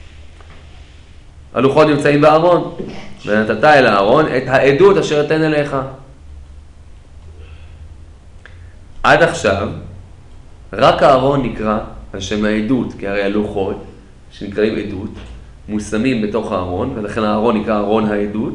הלוחות נמצאים בארון, ונתת אל הארון את העדות אשר אתן אליך. עד עכשיו, רק הארון נקרא על שם העדות, כי הרי הלוחות שנקראים עדות, מושמים בתוך הארון, ולכן הארון נקרא ארון העדות,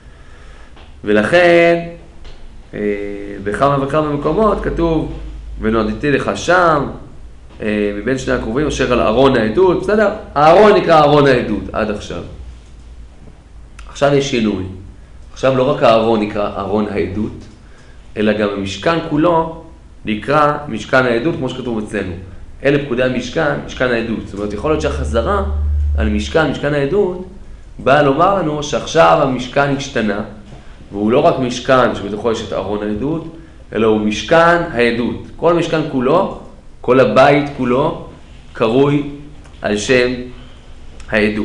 ולכן בכמה וכמה מקומות כתוב ונועדתי לך שם, מבין שני הקרובים, אשר על ארון העדות, בסדר? הארון נקרא ארון העדות, עד עכשיו. עכשיו יש שינוי. עכשיו לא רק הארון נקרא ארון העדות, אלא גם המשכן כולו נקרא משכן העדות, כמו שכתוב אצלנו. אלה פקודי המשכן, משכן העדות. זאת אומרת, יכול להיות שהחזרה על משכן, משכן העדות, באה לומר לנו שעכשיו המשכן השתנה, והוא לא רק משכן שבתוכו יש את ארון העדות, אלא הוא משכן העדות. כל המשכן כולו, כל הבית כולו, קרוי על שם העדות.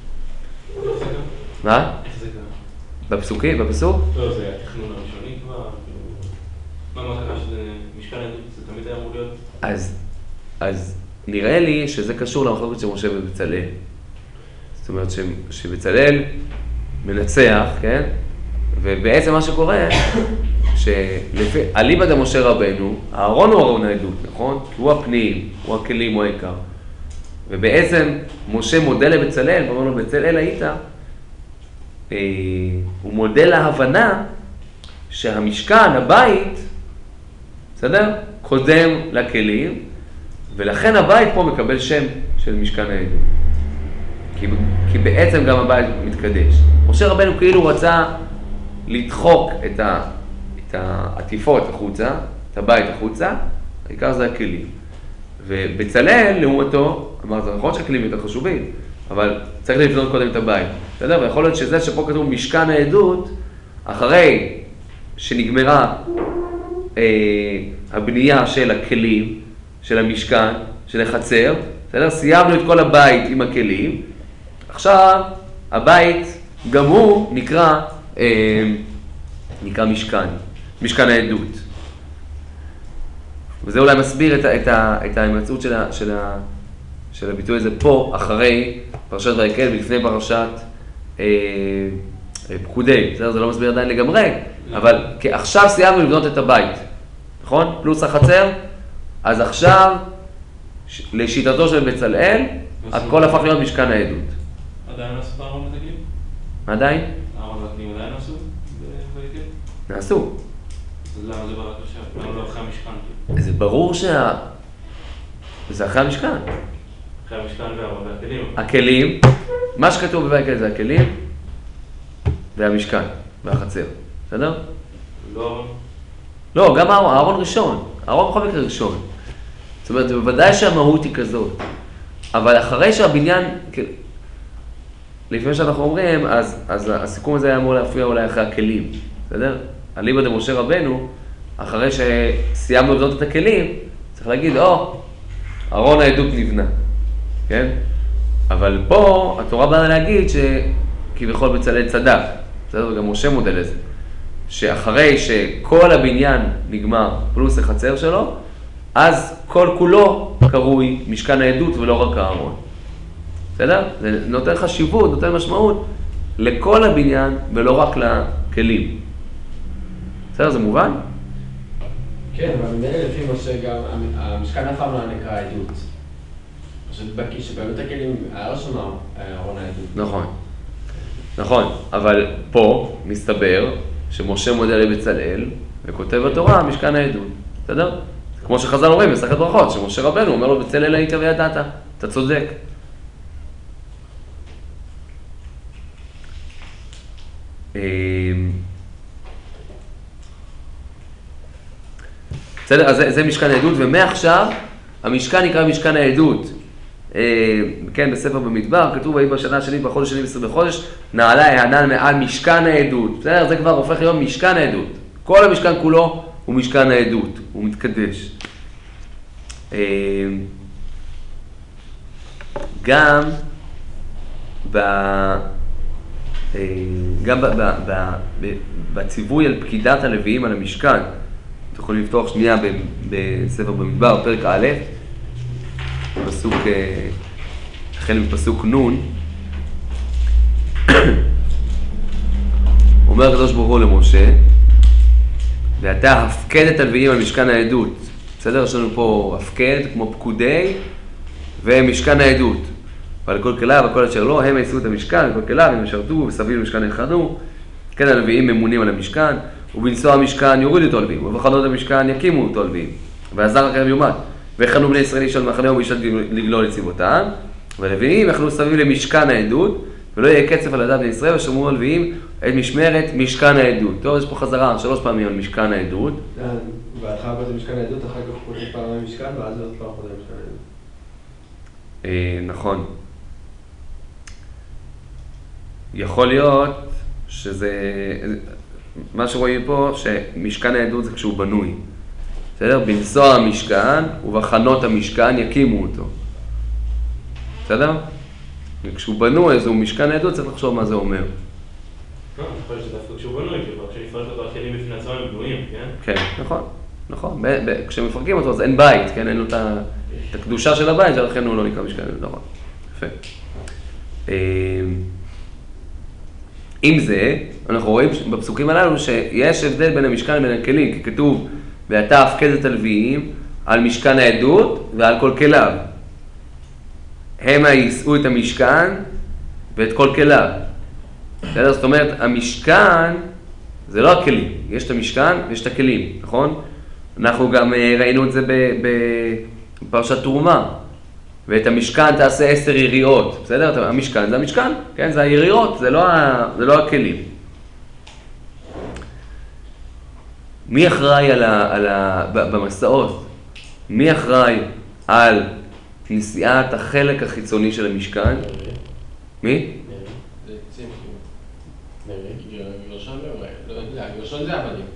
מה? איך זה קרה? בפסוקים? בפסוק? לא, זה התכנון הראשוני כבר. מה מה קרה שזה משכן העדות? זה תמיד היה אמור להיות... אז, אז נראה לי שזה קשור למחלוקת של משה ובצלאל. זאת אומרת ש, שבצלאל מנצח, כן? ובעצם מה שקורה, שלפי, אליבא דמשה רבנו, הארון הוא ארון העדות, נכון? כי הוא הפנים, הוא הכלים, הוא העיקר. ובעצם משה מודה לבצלאל, ואומר לו, בצלאל היית, אה, הוא מודה להבנה שהמשכן, הבית, בסדר? קודם לכלים, ולכן הבית פה מקבל שם של משכן העדות. כי, כי בעצם גם הבית מתקדש. משה רבנו כאילו רצה לדחוק את, ה, את העטיפות החוצה, את הבית החוצה, העיקר זה הכלים. ובצלאל, לעומתו, אמר, זה נכון שהכלים יותר חשובים, אבל צריך לבנות קודם את הבית. בסדר? ויכול להיות שזה שפה כתוב משכן העדות, אחרי שנגמרה אה, הבנייה של הכלים, של המשכן, של החצר, בסדר? סיימנו את כל הבית עם הכלים, עכשיו הבית גם הוא נקרא, אה, נקרא משכן, משכן העדות. וזה אולי מסביר את, את, את ההימצאות של, ה, של, ה, של הביטוי הזה פה, אחרי פרשת ויקל ולפני פרשת אה, פקודי. בסדר? זה לא מסביר עדיין לגמרי, אבל עכשיו סיימנו לבנות את הבית, נכון? פלוס החצר, אז עכשיו, לשיטתו של בצלאל, הכל הפך להיות משכן העדות. עדיין נעשו בארון ותקלים? מה עדיין? הארון ותקלים עדיין נעשו בויקל? נעשו. אז למה זה ברק עכשיו? למה לא אחרי המשכן? זה ברור שה... זה אחרי המשכן. אחרי המשכן והארון והכלים? הכלים, מה שכתוב בויקל זה הכלים והמשכן והחצר. בסדר? לא ארון? לא, גם הארון, הארון ראשון. הארון בכל מקרה ראשון. זאת אומרת, בוודאי שהמהות היא כזאת. אבל אחרי שהבניין, לפני שאנחנו אומרים, אז, אז הסיכום הזה היה אמור להפריע אולי אחרי הכלים. בסדר? אליבא דמשה רבנו, אחרי שסיימנו לבנות את הכלים, צריך להגיד, או, ארון העדות נבנה. כן? אבל פה התורה באה להגיד שכביכול בצלאל צדק. בסדר? וגם משה מודה לזה. שאחרי שכל הבניין נגמר פלוס החצר שלו, אז כל כולו קרוי משכן העדות ולא רק הארון. בסדר? זה נותן חשיבות, נותן משמעות לכל הבניין ולא רק לכלים. בסדר? זה מובן? כן, אבל ממילא לפי משה גם, המשכן אף פעם לא נקרא עדות. פשוט שבאמת הכלים, היה רשום ארון העדות. נכון, נכון, אבל פה מסתבר שמשה מודה לבצלאל וכותב בתורה משכן העדות, בסדר? כמו שחז"ל אומרים במסכת ברכות, שמשה רבנו אומר לו בצלאל היית וידעת, אתה צודק. בסדר, אז זה, זה משכן העדות, ומעכשיו המשכן נקרא משכן העדות. כן, בספר במדבר, כתוב ויהי בשנה השנית בחודש שני עשרה בחודש, נעלה הענן מעל משכן העדות. בסדר, זה כבר הופך להיות משכן העדות. כל המשכן כולו הוא משכן העדות, הוא מתקדש. גם ב... גם ב, ב, ב, ב, בציווי על פקידת הלוויים על המשכן, אתם יכולים לפתוח שנייה ב, בספר במדבר, פרק א', פסוק, החל מפסוק נון, אומר הקדוש ברוך הוא למשה, ואתה הפקד את הלוויים על משכן העדות. בסדר? יש לנו פה הפקד כמו פקודי ומשכן העדות. ועל כל כליו, וכל אשר לא, הם יישאו את המשכן, וכל כליו, הם ישרתו, וסביב המשכן יחנו. כן, הלוויים ממונים על המשכן, ובנסוע המשכן יורידו אותו הלוויים, ובחנות המשכן יקימו אותו הלוויים. ועזר אחריהם יומת. ויחנו בני ישראל איש על מחנהו וישת לגלול לצבאותם, והלוויים יחנו סביב למשכן העדות, ולא יהיה קצף על ידי בני ישראל, ושמרו הלוויים את משמרת משכן העדות. טוב, יש פה חזרה שלוש פעמים על משכן העדות. בהתחלה קודם משכן העדות, אחר כך קודם פעם משכן, ואז עוד פעם קודם משכן העדות. נכון. יכול להיות שזה, מה שרואים פה, שמשכן העדות זה כשהוא בנוי. בסדר? בנסוע המשכן ובחנות המשכן יקימו אותו. בסדר? וכשהוא בנוי, אז הוא משכן העדות, צריך לחשוב מה זה אומר. לא, אני חושב שדווקא כשהוא בנוי, כשנפרק אותו הכלים בפני עצמם הם בנויים, כן? כן, נכון, נכון. כשמפרקים אותו, אז אין בית, כן? אין לו את הקדושה של הבית, ולכן הוא לא נקרא משכן העדות, נכון. יפה. עם זה, אנחנו רואים בפסוקים הללו שיש הבדל בין המשכן לבין הכלים, כי כתוב, ואתה הפקד את הלוויים על משכן העדות ועל כל כליו. הם יישאו את המשכן ואת כל כליו. זאת אומרת, המשכן זה לא הכלים, יש את המשכן ויש את הכלים, נכון? אנחנו גם ראינו את זה בפרשת תרומה. ואת המשכן תעשה עשר יריעות, בסדר? המשכן זה המשכן, כן? זה היריעות, זה לא, זה לא הכלים. מי אחראי על ה, על ה, במסעות? מי אחראי על נשיאת החלק החיצוני של המשכן? מי? זה צמחי. גרשון לא, לא יודע, גרשון זה עבדים.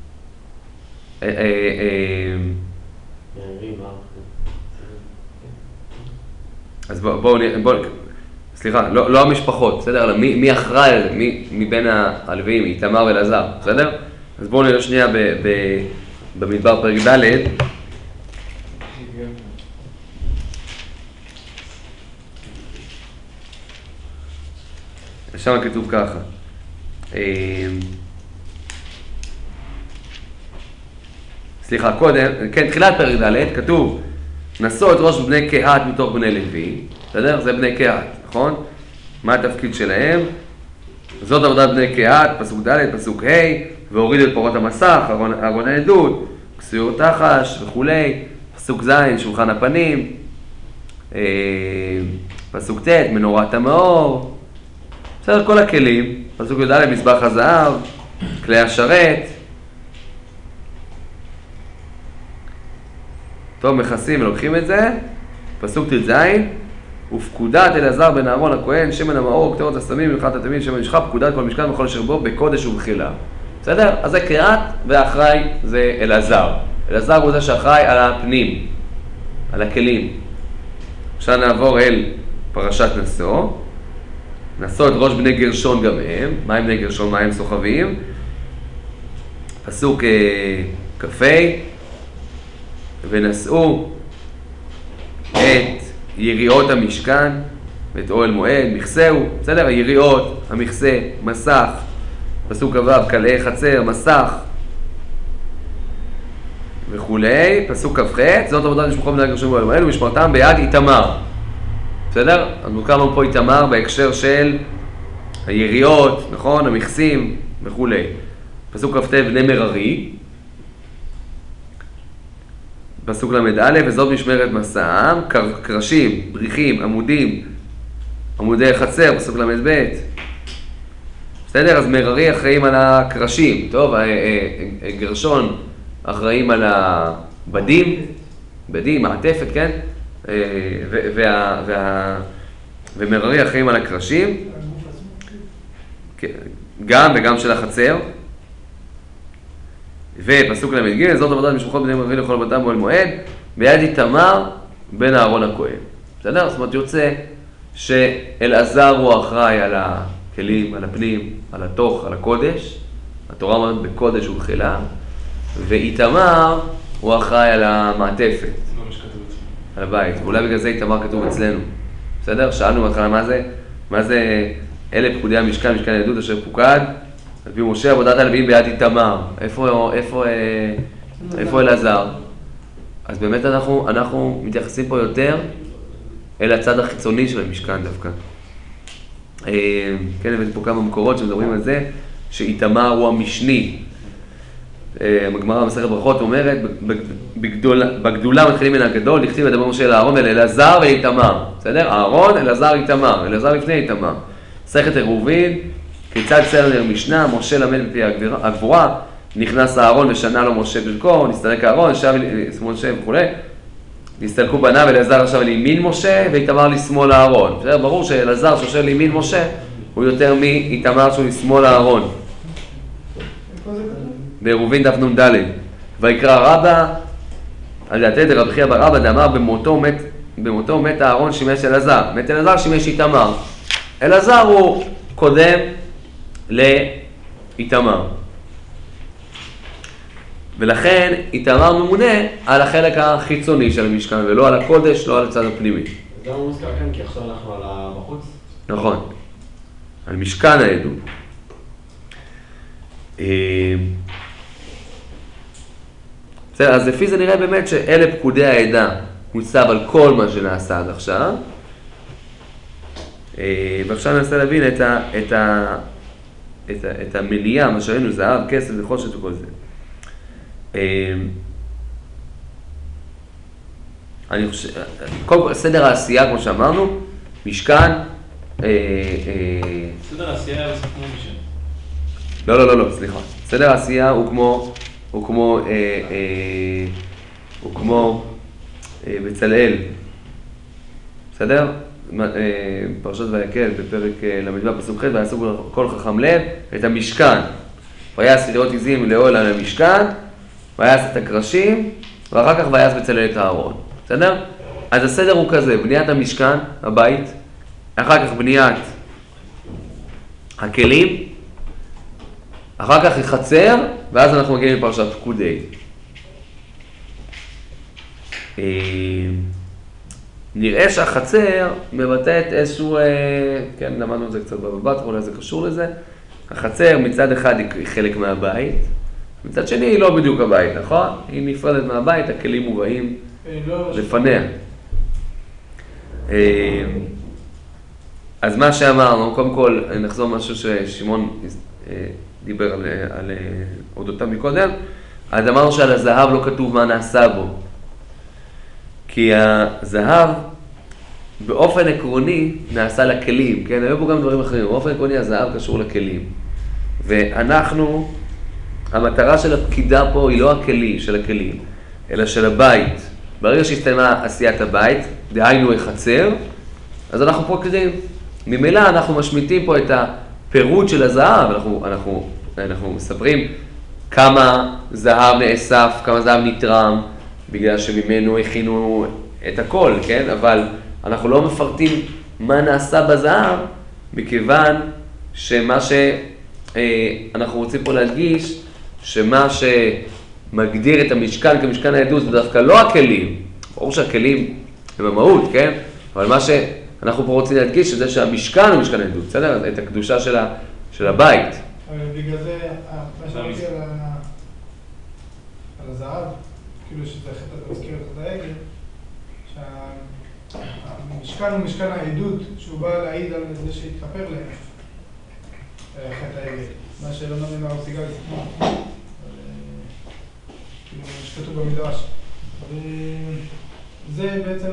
אז בואו, בואו, בוא, סליחה, לא, לא המשפחות, בסדר? אלא מי, מי אחראי על זה? מי מבין הלוויים, איתמר ואלעזר, בסדר? אז בואו נראה שנייה ב, ב, במדבר פרק ד'. שם כתוב ככה. סליחה, קודם, כן, תחילת פרק ד' כתוב, נשאו את ראש בני קהת מתוך בני לוי, בסדר? זה בני קהת, נכון? מה התפקיד שלהם? זאת עבודת בני קהת, פסוק ד', פסוק ה', והורידו את פרות המסך, ארון העדות, כסויות תחש וכולי, פסוק ז', שולחן הפנים, פסוק ט', מנורת המאור, בסדר, כל הכלים, פסוק י"א, מזבח הזהב, כלי השרת, טוב, מכסים ולוקחים את זה, פסוק ת"ז, ופקודת אלעזר בן אהרון הכהן, שמן המאור, קטורת הסמים, מלכת התמים, שמן משחה, פקודת כל משכן וכל אשר בו, בקודש ובחילה. בסדר? אז זה קהת, והאחראי זה אלעזר. אלעזר הוא זה שאחראי על הפנים, על הכלים. עכשיו נעבור אל פרשת נשוא. נשוא את ראש בני גרשון גם הם. מה הם בני גרשון? מה הם סוחבים? פסוק כ"ה, ונשאו את יריעות המשכן ואת אוהל מועד, מכסהו, בסדר? היריעות, המכסה, מסך, פסוק ו', קלעי חצר, מסך, וכולי, פסוק כ"ח, זאת עבודת משפחות בני הגרשום באוהל מועד, ומשמרתם ביד איתמר. בסדר? אז מוכר לנו פה איתמר בהקשר של היריות, נכון? המכסים וכולי. פסוק כ"ט, בני מררי. פסוק למד א', וזאת משמרת מסעם, קרשים, בריחים, עמודים, עמודי חצר, פסוק למד ב'. בסדר? אז מררי אחראים על הקרשים, טוב, גרשון אחראים על הבדים, בדים, מעטפת, כן? וה, וה, ומררי אחראים על הקרשים, גם וגם של החצר. ופסוק למד ג', זאת עבודת משפחות בני מררי לכל בתם באוהל מועד, ביד איתמר בן אהרון הכהן. בסדר? זאת אומרת, יוצא שאלעזר הוא אחראי על הכלים, על הפנים, על התוך, על הקודש. התורה אומרת בקודש ובחילה. ואיתמר הוא אחראי על המעטפת. זה לא מה שכתוב אצלנו. על הבית. ואולי בגלל זה איתמר כתוב אצלנו. בסדר? שאלנו בהתחלה מה זה? מה זה אלה פקודי המשכן, משכן העדות אשר פוקד? על פי משה עבודת הלוויים ביד איתמר. איפה, איפה, איפה אלעזר? אז באמת אנחנו, אנחנו מתייחסים פה יותר אל הצד החיצוני של המשכן דווקא. כן, הבאתי פה כמה מקורות שמדברים על זה, שאיתמר הוא המשני. הגמרא במסכת ברכות אומרת, בגדול, בגדולה מתחילים מן הגדול, לכתיב לדבר משה אל אהרון ואל אלעזר ואיתמר. בסדר? אהרון, אלעזר, איתמר. אלעזר לפני איתמר. מסכת עירובין, כיצד סדר משנה, משה למד בפי הגבורה, נכנס אהרון ושנה לו משה ברכו, נסתלק אהרון, שב משה וכו'. נסתלקו בניו, אלעזר עכשיו לימין משה, ואיתמר לשמאל אהרון. בסדר? ברור שאלעזר שיושב לימין משה, הוא יותר מאיתמר שהוא לשמאל אהרון. בעירובין דף נ"ד. ויקרא רבא, על דעתי דרבי חייא בר אבא דאמר במותו מת, במותו מת אהרון שימש אלעזר. מת אלעזר שימש איתמר. אלעזר הוא קודם לאיתמר. ולכן איתמר ממונה על החלק החיצוני של המשכן, ולא על הקודש, לא על הצד הפנימי. זה לא מוזכר כאן, כי עכשיו אנחנו על בחוץ. נכון. על משכן העדות. בסדר, אז לפי זה נראה באמת שאלה פקודי העדה מוצב על כל מה שנעשה עד עכשיו. ועכשיו ננסה להבין את, ה, את, ה, את, ה, את המניעה, מה שראינו, זהב, כסף וחושת וכל זה. אני חושב, קודם כל, סדר העשייה, כמו שאמרנו, משכן... סדר העשייה היה בסוף כמו משכן. לא, לא, לא, לא, סליחה. סדר העשייה הוא כמו, הוא כמו, אה, אה, הוא כמו אה, בצלאל. בסדר? אה, פרשת ויקל בפרק אה, למדבר פסוק ח' ויעשו כל חכם לב את המשכן. ויעש סדרות עזים לאוהל על המשכן, ויעש את הקרשים, ואחר כך ויעש בצלאל את הארון. בסדר? אז הסדר הוא כזה, בניית המשכן, הבית, אחר כך בניית הכלים, אחר כך החצר, ואז אנחנו מגיעים לפרשת פקודי. נראה שהחצר מבטאת איזשהו, כן, למדנו את זה קצת בבבת, אולי זה קשור לזה. החצר מצד אחד היא חלק מהבית, מצד שני היא לא בדיוק הבית, נכון? היא נפרדת מהבית, הכלים מובאים לפניה. אז מה שאמרנו, קודם כל נחזור משהו ששמעון דיבר על, על אודותיו מקודם, אז אמרנו שעל הזהב לא כתוב מה נעשה בו. כי הזהב באופן עקרוני נעשה לכלים, כן? היו פה גם דברים אחרים, באופן עקרוני הזהב קשור לכלים. ואנחנו, המטרה של הפקידה פה היא לא הכלי של הכלים, אלא של הבית. ברגע שהסתיימה עשיית הבית, דהיינו החצר, אז אנחנו פוקדים. ממילא אנחנו משמיטים פה את הפירוט של הזהב, אנחנו, אנחנו, אנחנו מספרים כמה זהב נאסף, כמה זהב נתרם, בגלל שממנו הכינו את הכל, כן? אבל אנחנו לא מפרטים מה נעשה בזהב, מכיוון שמה שאנחנו רוצים פה להדגיש, שמה שמגדיר את המשכן כמשכן העדות זה דווקא לא הכלים, ברור שהכלים הם המהות, כן? אבל מה שאנחנו פה רוצים להדגיש זה שהמשכן הוא משכן העדות, בסדר? את הקדושה של, ה... של הבית. אבל בגלל זה, מה שאמרתי על הזהב, כאילו שזה חטא, מזכיר את חטא העגל, שהמשכן הוא משכן העדות, שהוא בא להעיד על זה שהתכפר להם, חטא העגל. מה שלא נאמין מהרב סיגל, זה כמו, כאילו, שכתוב במדרש. וזה בעצם...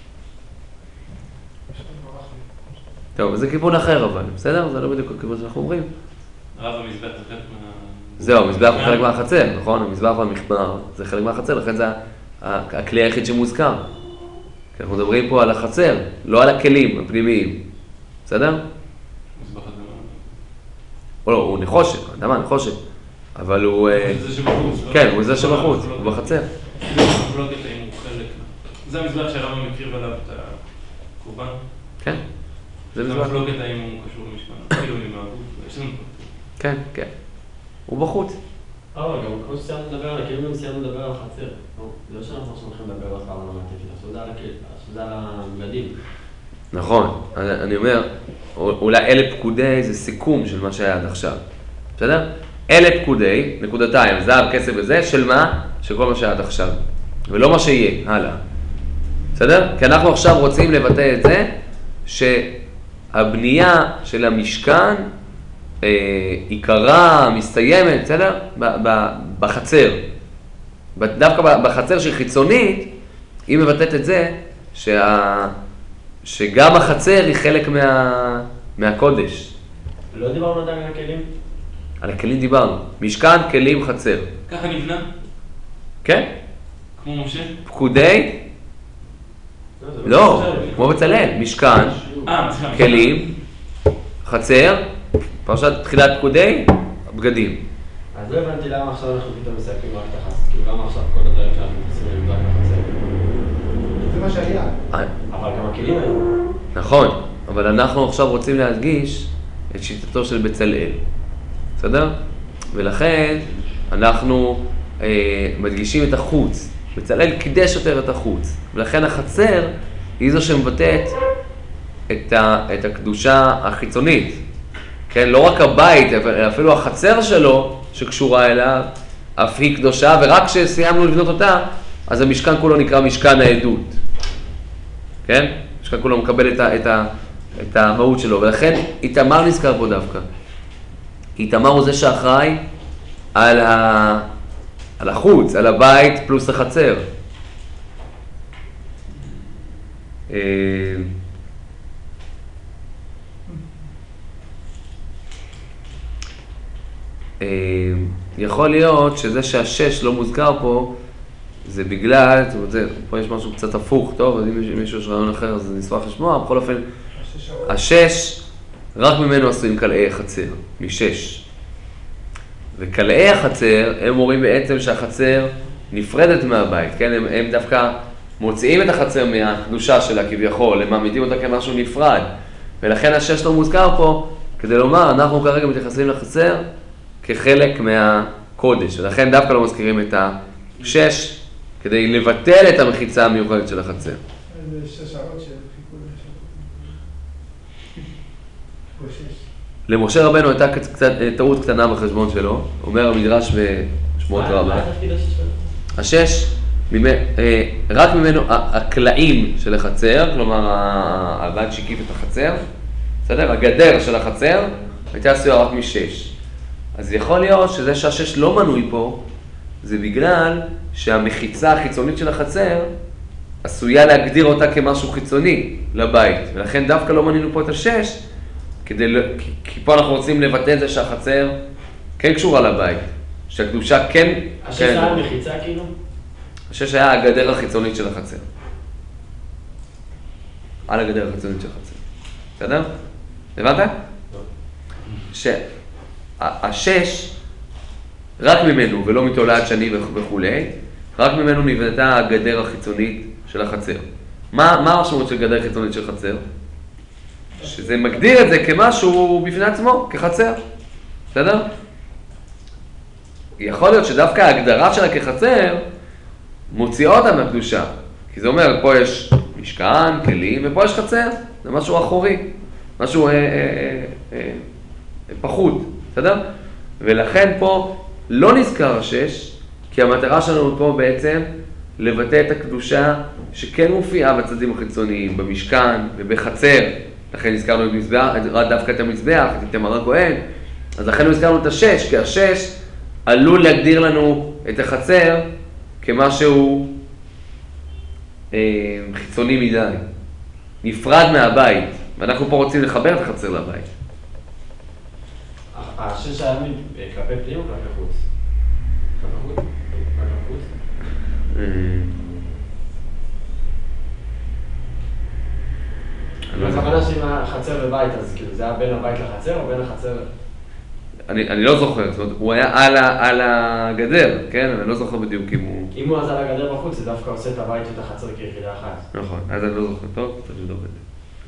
טוב, זה כיוון אחר אבל, בסדר? זה לא בדיוק הכיוון שאנחנו אומרים. רב המזבח זה חלק מה... זהו, המזבח הוא חלק מהחצר, נכון? המזבח והמחמר זה חלק מהחצר, לכן זה הכלי היחיד שמוזכר. כי אנחנו מדברים פה על החצר, לא על הכלים הפנימיים, בסדר? מזבח הזה מה? או לא, הוא נחושת, אתה יודע מה, נחושת, אבל הוא... זה שבחוץ. כן, הוא זה שבחוץ, הוא בחצר. זה מחלוקת האם הוא חלק... זה המזבח שהרמב"ם מקריב עליו את הקורבן? כן. זה מחלוקת האם הוא קשור למשכן, כאילו עם הגוף, יש לנו... כן, כן. הוא בחוץ. אה, גם כמו שסיימנו לדבר על הכלים, גם סיימנו לדבר על החצר. זה לא שאנחנו עכשיו הולכים לדבר בהתחלה על המעטפת, עכשיו זה על הכלים, עכשיו זה על הבגדים. נכון, אני אומר, אולי אלה פקודי זה סיכום של מה שהיה עד עכשיו. בסדר? אלה פקודי, נקודתיים, זהב, כסף וזה, של מה? של כל מה שהיה עד עכשיו. ולא מה שיהיה, הלאה. בסדר? כי אנחנו עכשיו רוצים לבטא את זה, שהבנייה של המשכן, עיקרה, מסתיימת, בסדר? בחצר. דווקא בחצר שהיא חיצונית, היא מבטאת את זה שה... שגם החצר היא חלק מה... מהקודש. לא דיברנו עדיין על הכלים? על הכלים דיברנו. משכן, כלים, חצר. ככה נבנה? כן. כמו משה? פקודי? לא, כמו בצלאל. משכן, כלים, חצר, פרשת תחילת פקודי, בגדים. אז לא הבנתי למה עכשיו אנחנו פתאום מסייפים רק את החצר, כאילו למה עכשיו כל הדברים שאנחנו עושים להם רק החצר. זה מה שהיה. אבל גם הכלים היו. נכון, אבל אנחנו עכשיו רוצים להדגיש את שיטתו של בצלאל. בסדר? ולכן אנחנו אה, מדגישים את החוץ. בצלאל קידש יותר את החוץ. ולכן החצר היא זו שמבטאת את, ה, את הקדושה החיצונית. כן, לא רק הבית, אלא אפילו החצר שלו שקשורה אליו, אף היא קדושה, ורק כשסיימנו לבנות אותה, אז המשכן כולו נקרא משכן העדות. כן? המשכן כולו מקבל את, ה, את, ה, את המהות שלו, ולכן איתמר נזכר פה דווקא. איתמר הוא זה שאחראי על, ה, על החוץ, על הבית פלוס החצר. יכול להיות שזה שהשש לא מוזכר פה, זה בגלל, זאת אומרת, פה יש משהו קצת הפוך, טוב, אז אם מישהו יש רעיון אחר, אז נשמח לשמוע, בכל אופן, השש, רק ממנו עשויים קלעי החצר, משש. וקלעי החצר, הם אומרים בעצם שהחצר נפרדת מהבית, כן? הם, הם דווקא מוציאים את החצר מהקדושה שלה כביכול, הם מעמידים אותה כמשהו נפרד, ולכן השש לא מוזכר פה, כדי לומר, אנחנו כרגע מתייחסים לחצר כחלק מהקודש, ולכן דווקא לא מזכירים את השש, כדי לבטל את המחיצה המיוחדת של החצר. זה שש שעות שחיכו לשש. למשה רבנו הייתה קצת, טעות קטנה בחשבון שלו, אומר המדרש בשמות רבה. מה התפקיד השש? השש, רק ממנו הקלעים של החצר, כלומר הבד שהקיף את החצר, בסדר? הגדר של החצר הייתה עשויה רק משש. אז יכול להיות שזה שהשש לא מנוי פה, זה בגלל שהמחיצה החיצונית של החצר עשויה להגדיר אותה כמשהו חיצוני לבית, ולכן דווקא לא מנינו פה את השש, כדי, כי, כי פה אנחנו רוצים לבטא את זה שהחצר כן קשורה לבית, שהקדושה כן... השש כן, היה מחיצה כאילו? השש היה הגדר החיצונית של החצר. על הגדר החיצונית של החצר. בסדר? הבנת? שהשש, רק ממנו ולא מתולעת שני וכו', רק ממנו נבנתה הגדר החיצונית של החצר. מה, מה המשמעות של גדר חיצונית של חצר? שזה מגדיר את זה כמשהו בפני עצמו, כחצר. בסדר? יכול להיות שדווקא ההגדרה שלה כחצר מוציאה אותה מהקדושה. כי זה אומר, פה יש משכן, כלים, ופה יש חצר. זה משהו אחורי, משהו אה, אה, אה, אה, פחות. בסדר? ולכן פה לא נזכר השש, כי המטרה שלנו פה בעצם לבטא את הקדושה שכן מופיעה בצדדים החיצוניים, במשכן ובחצר. לכן הזכרנו את מזבח, דווקא את המזבח, את איתמר הכהן. אז לכן הזכרנו את השש, כי השש עלול להגדיר לנו את החצר כמשהו אה, חיצוני מדי, נפרד מהבית, ואנחנו פה רוצים לחבר את החצר לבית. השש הימים כלפי פנים או כלפי חוץ? כלפי חוץ? כלפי חוץ? אני בכוונה שאם החצר בבית, אז כאילו זה היה בין הבית לחצר או בין החצר? אני, אני לא זוכר, זאת אומרת, הוא היה על, ה, על הגדר, כן? אני לא זוכר בדיוק אם הוא... אם הוא אז על הגדר בחוץ, זה דווקא עושה את הבית ואת החצר כיחידה אחת. נכון, אז אני לא זוכר טוב, צריך לבדוק את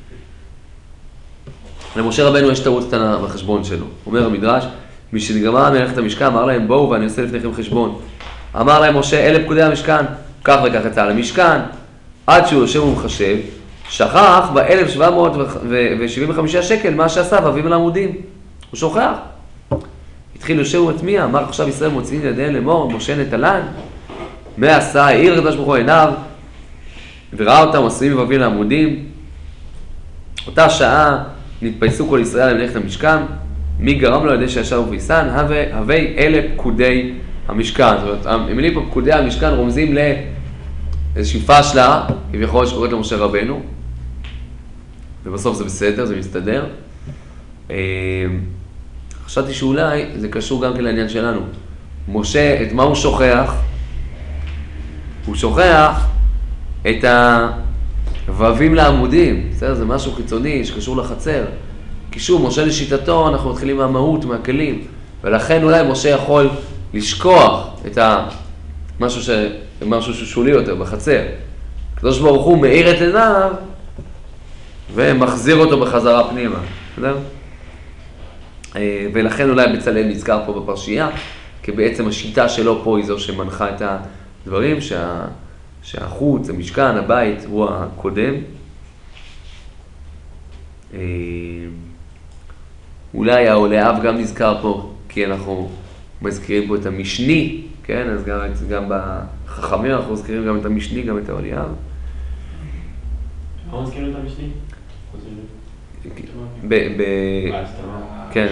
זה. למשה רבנו יש טעות קטנה בחשבון שלו. אומר המדרש, משנגמרה מלאכת המשכן, אמר להם בואו ואני עושה לפניכם חשבון. אמר להם משה, אלה פקודי המשכן, כך וכך יצא למשכן, עד שהוא יושב ומחשב, שכח ב-אלף שבע מאות שבעים וחמישה שקל מה שעשה ואביו על העמודים. הוא שוכח. התחיל יושב ומטמיע, אמר עכשיו ישראל מוציאים ידיהם לאמור, משה נטלן, מה עשה, העיר הקדוש ברוך הוא עיניו, וראה אותם עשויים ואביו על העמודים. אותה שעה נתפייסו כל ישראל למלאכת המשכן, מי גרם לו על ידי שישר ופייסן, הווי אלה פקודי המשכן. זאת אומרת, המילים פה פקודי המשכן רומזים לאיזושהי פשלה, כביכול שקוראת למשה רבנו, ובסוף זה בסדר, זה מסתדר. חשבתי שאולי זה קשור גם כן לעניין שלנו. משה, את מה הוא שוכח? הוא שוכח את הוואבים לעמודים, בסדר? זה משהו חיצוני שקשור לחצר. כי שוב, משה לשיטתו, אנחנו מתחילים מהמהות, מהכלים, ולכן אולי משה יכול לשכוח את המשהו ש... משהו ששולי יותר בחצר. הקדוש ברוך הוא מאיר את עיניו ומחזיר אותו בחזרה פנימה, בסדר? ולכן אולי בצלאל נזכר פה בפרשייה, כי בעצם השיטה שלו פה היא זו שמנחה את הדברים, שה... שהחוץ, המשכן, הבית הוא הקודם. אולי העולאב גם נזכר פה, כי אנחנו מזכירים פה את המשני, כן? אז גם, גם בחכמים אנחנו מזכירים גם את המשני, גם את העולאב. מה מזכירים את המשני? ב... ב... כן.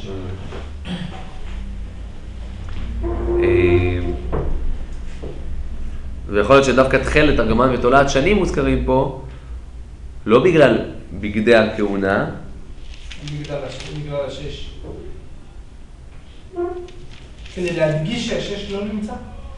ויכול להיות שדווקא תכלת, תרגמן ותולעת שנים מוזכרים פה, לא בגלל בגדי הכהונה, בגלל השש. כדי להדגיש שהשש לא נמצא?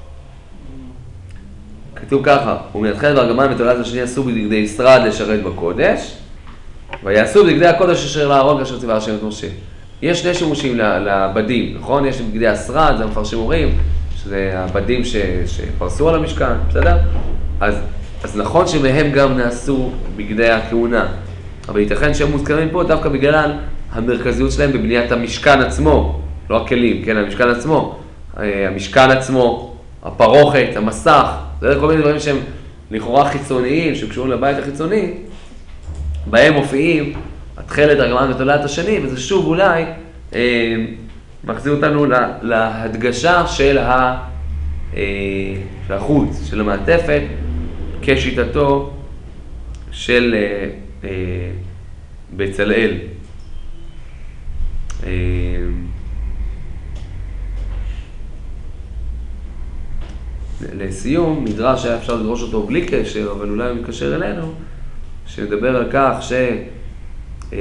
כתוב ככה, ומתחילת והרגמן ותולעת השני עשו בגדי שרד לשרת בקודש, ויעשו בגדי הקודש אשר לארון כאשר ציווה השם את משה. יש שני שימושים לבדים, נכון? יש בגדי השרד, זה המפרשים אומרים, שזה הבדים ש... שפרסו על המשכן, בסדר? אז, אז נכון שמהם גם נעשו בגדי הכהונה, אבל ייתכן שהם מוזכרים פה דווקא בגלל המרכזיות שלהם בבניית המשכן עצמו, לא הכלים, כן, המשכן עצמו, המשכן עצמו, הפרוכת, המסך, זה כל מיני דברים שהם לכאורה חיצוניים, שקשורים לבית החיצוני, בהם מופיעים התכלת, הרגמן ותולעת השני, וזה שוב אולי אה, מחזיר אותנו לה, להדגשה של, ה, אה, של החוץ, של המעטפת, כשיטתו של אה, אה, בצלאל. אה, לסיום, מדרש שהיה אפשר לדרוש אותו בלי קשר, אבל אולי הוא מתקשר אלינו, שנדבר על כך ש... אה,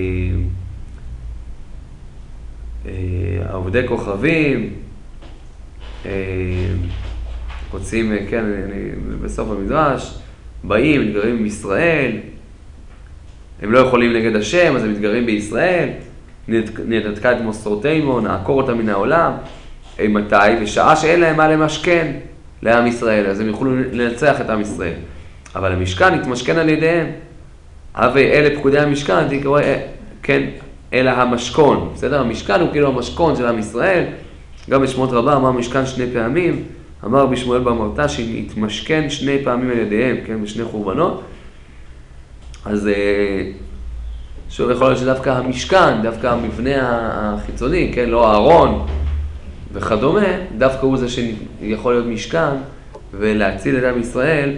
אה, עובדי כוכבים, אה, רוצים, כן, אני, בסוף המדרש, באים, מתגרים בישראל, הם לא יכולים נגד השם, אז הם מתגרים בישראל, נתנתקה את מסורתנו, נעקור אותם מן העולם, מתי? בשעה שאין להם מה למשכן לעם ישראל, אז הם יוכלו לנצח את עם ישראל. אבל המשכן יתמשכן על ידיהם. הווי אלה פקודי המשכן, אני קורא, כן, אלא המשכון. בסדר? המשכן הוא כאילו המשכון של עם ישראל. גם בשמות רבה אמר משכן שני פעמים. אמר בשמואל במרתע שהתמשכן שני פעמים על ידיהם, כן, בשני חורבנות. אז שוב יכול להיות שדווקא המשכן, דווקא המבנה החיצוני, כן, לא הארון וכדומה, דווקא הוא זה שיכול להיות משכן, ולהציל את עם ישראל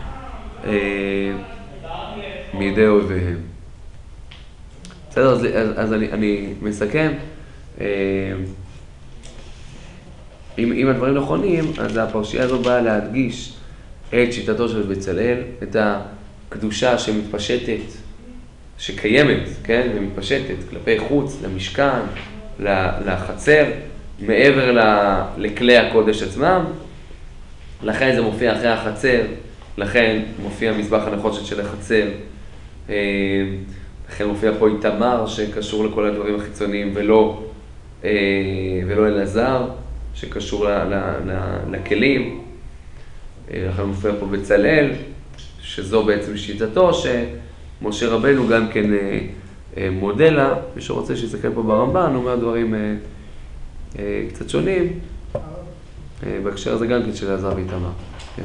מידי אויביהם. בסדר, אז, אז אני, אני מסכם. אם, אם הדברים נכונים, אז הפרשייה הזו באה להדגיש את שיטתו של בצלאל, את הקדושה שמתפשטת, שקיימת, כן, ומתפשטת כלפי חוץ, למשכן, לחצר, מעבר לכלי הקודש עצמם. לכן זה מופיע אחרי החצר, לכן מופיע מזבח הנחושת של החצר, לכן מופיע פה איתמר שקשור לכל הדברים החיצוניים ולא, ולא אלעזר שקשור ל, ל, ל, לכלים. לכן מופיע פה בצלאל, שזו בעצם שיטתו, שמשה רבנו גם כן מודל לה, מי שרוצה שיסתכל פה ברמב"ן, הוא אומר דברים קצת שונים, בהקשר הזה גם כן של אלעזר ואיתמר. כן.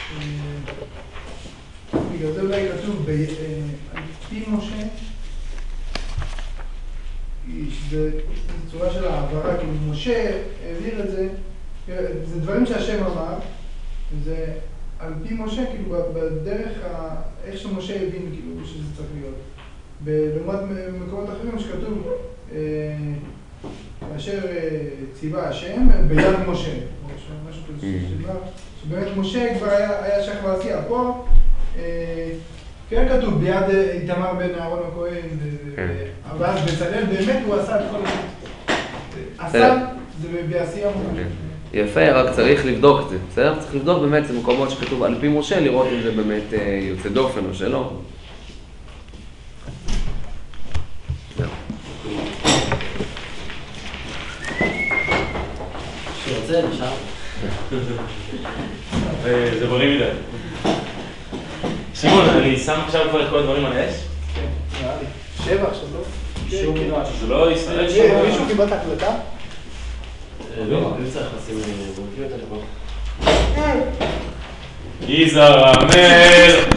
בגלל זה אולי כתוב, על פי משה, זה צורה של העברה, כאילו משה העביר את זה, זה דברים שהשם אמר, זה על פי משה, כאילו בדרך, איך שמשה הבין כאילו שזה צריך להיות. לעומת מקומות אחרים שכתוב, כאשר ציווה השם ביד משה, משהו כזה שדבר, שבאמת משה כבר היה שייך לעשייה. פה כן כתוב ביד איתמר בן אהרון הכהן, ואז בצלאל באמת הוא עשה את כל זה. עשה זה בעשייה ממש. יפה, רק צריך לבדוק את זה, בסדר? צריך לבדוק באמת, זה מקומות שכתוב על פי משה, לראות אם זה באמת יוצא דופן או שלא. שרוצה, נשאר. זה בריא מדי. שמעון, אני שם עכשיו כבר את כל הדברים על האש? כן, נראה לי. שבע עכשיו, לא? שום דבר, שזה לא ישראל שם. מישהו קיבל את ההקלטה? לא, אני צריך לשים, הוא מכיר את הלבוא. יזהר המר!